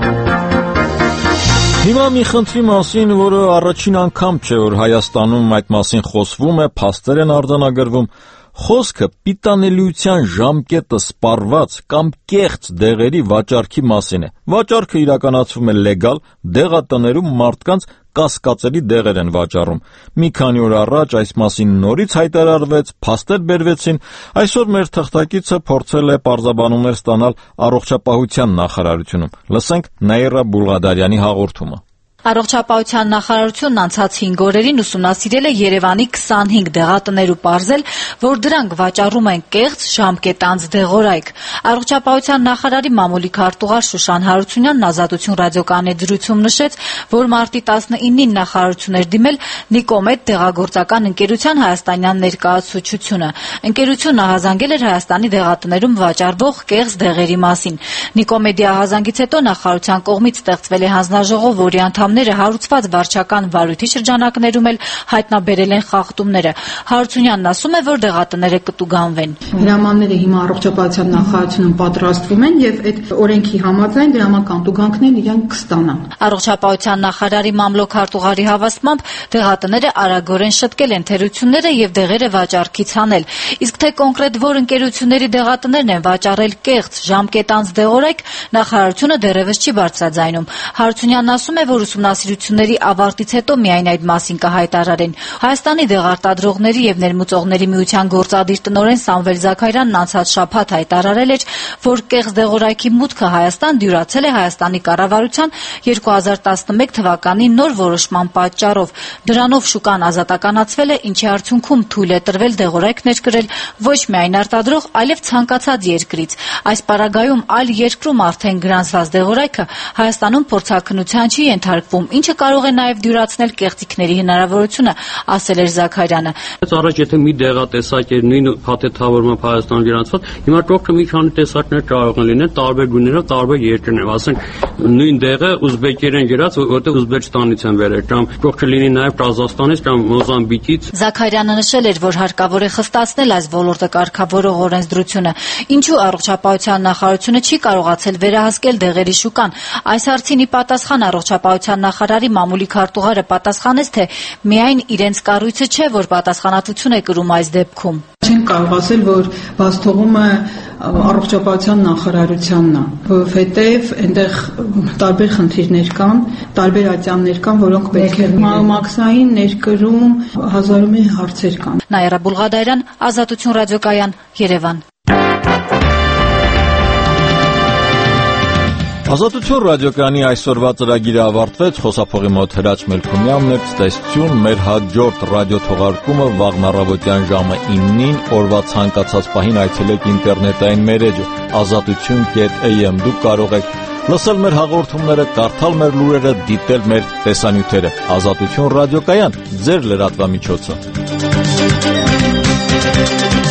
Speaker 1: Հիմա մի խնդրի մասին, որը առաջին անգամ չէ, որ Հայաստանում այդ մասին խոսվում է, փաստեր են արձանագրվում, խոսքը պիտանելիության ժամկետը սպառված կամ կեղծ դեղերի վաճառքի մասին է։ Վաճառքը իրականացվում է լեգալ, դեղատներում մարդկանց կասկածելի դեղեր են վաճառում։ Մի քանի օր առաջ այս մասին նորից հայտարարվեց, փաստեր բերվեցին, այսօր մեր թղթակիցը փորձել է պարզաբանումներ ստանալ առողջապահության նախարարությունում։ Լսենք Նաիրա Բուլղադարյանի հաղորդումը։
Speaker 13: Առողջապահության նախարարությունն անցած 5 օրերին ուսումնասիրել է Երևանի 25 դեղատներ ու պարզել, որ դրանք վաճառում են կեղծ ժամկետանց դեղորայք։ Առողջապահության նախարարի մամուլի քարտուղար Շուշան Հարությունյանն Ազատություն ռադիոկայանի դրությամբ նշեց, որ մարտի 19-ին նախարարություն էր դիմել Նիկոմեդ դեղագործական ընկերության հայաստանյան ներկայացուցչությունը։ Ընկերությունը ահազանգել էր Հայաստանի դեղատներում վաճառվող կեղծ դեղերի մասին։ Նիկոմեդի ահազանգից հետո նախարարության կողմից ստեղծվել է հանձնաժողով, որի անդամ անդամները հարուցված վարչական վարույթի շրջանակներում էլ հայտնաբերել են խախտումները։ Հարությունյանն ասում է, որ դեղատները կտուգանվեն։
Speaker 14: Հրամանները հիմա առողջապահության նախարարությունում պատրաստվում են եւ այդ օրենքի համաձայն դրամական տուգանքներն իրենք կստանան։
Speaker 13: Առողջապահության նախարարի մամլոք հարտուղարի հավաստմամբ դեղատները արագորեն շտկել են թերությունները եւ դեղերը վաճառքից հանել։ Իսկ թե կոնկրետ որ ընկերությունների դեղատներն են վաճառել կեղծ ժամկետ անց դեղորայք, նախարարությունը դեռևս չի բարձրաձայնում։ Հարությունյանն ասում է, որ ուսումնասիրությունների ավարտից հետո միայն այդ մասին կհայտարարեն։ Հայաստանի դեղարտադրողների եւ ներմուծողների միության գործադիր տնօրեն Սամվել Զաքարյանն անցած շաբաթ հայտարարել էր, որ կեղծ դեղորայքի մուտքը Հայաստան դյուրացել է Հայաստանի կառավարության 2011 թվականի նոր որոշման պատճառով։ Դրանով շուկան ազատականացվել է, ինչի արդյունքում թույլ է տրվել դեղորայք ներկրել ոչ միայն արտադրող, այլև ցանկացած երկրից։ Այս պարագայում այլ երկրում արդեն գրանցված դեղորայքը Հայաստանում փորձաքննության չի ենթարկվում, ինչը կարող է նաև դյուրացնել կեղծիքների հնարավորությունը, ասել էր Զաքարյանը։
Speaker 15: Առաջ եթե մի դեղատեսակ էր նույն փաթեթավորմամբ Հայաստանում գրանցված, հիմա փոքր մի քանի տեսակներ կարող են լինել տարբեր գույներով, տարբեր երկրներով, ասենք նույն դեղը ուզբեկերեն գրած, որտեղ ուզբեկստանից են վերել, կամ փոքր լինի նաև Կազախստանից կամ Մոզամբիկից։
Speaker 13: Զաքարյանը նշել էր, որ հարկավոր է խստացնել այս ոլորտը կարգավորող օրենսդրությունը։ Ինչու առողջապահության նախարարությունը չի կարողացել վերահսկել դեղերի շուկան։ Այս հարցին ի պատասխան առողջապահության նախարարի մամուլի քարտուղարը պատասխանեց, թե միայն իրենց կառույցը չէ, որ պատասխանատվություն է կրում այս դեպքում։
Speaker 14: Չեն կարող ասել, որ բաց թողումը առողջապահության նախարարությանն է, որովհետև այնտեղ տարբեր խնդիրներ կան, տարբեր ատյաններ կան, որոնք պետք է մաքսային ներկրում հազարումի հարցեր կան։
Speaker 13: Նաիրա Բուլղադարյան, Ազատություն ռադիոկայան, Երևան։
Speaker 1: Ազատություն ռադիոկայանի այսօրվա ծրագիրը ավարտվեց, խոսափողի մոտ Հրաչ Մելքումյանն էր, ցտեսություն, մեր հաջորդ ռադիոթողարկումը վաղն առավոտյան ժամը 9-ին, օրվա ցանկացած պահին այցելեք ինտերնետային մեր էջը azatutun.am, դուք կարող եք լսել մեր հաղորդումները, կարդալ մեր լուրերը, դիտել մեր տեսանյութերը։ Ազատություն ռադիոկայան, ձեր լրատվամիջոցը։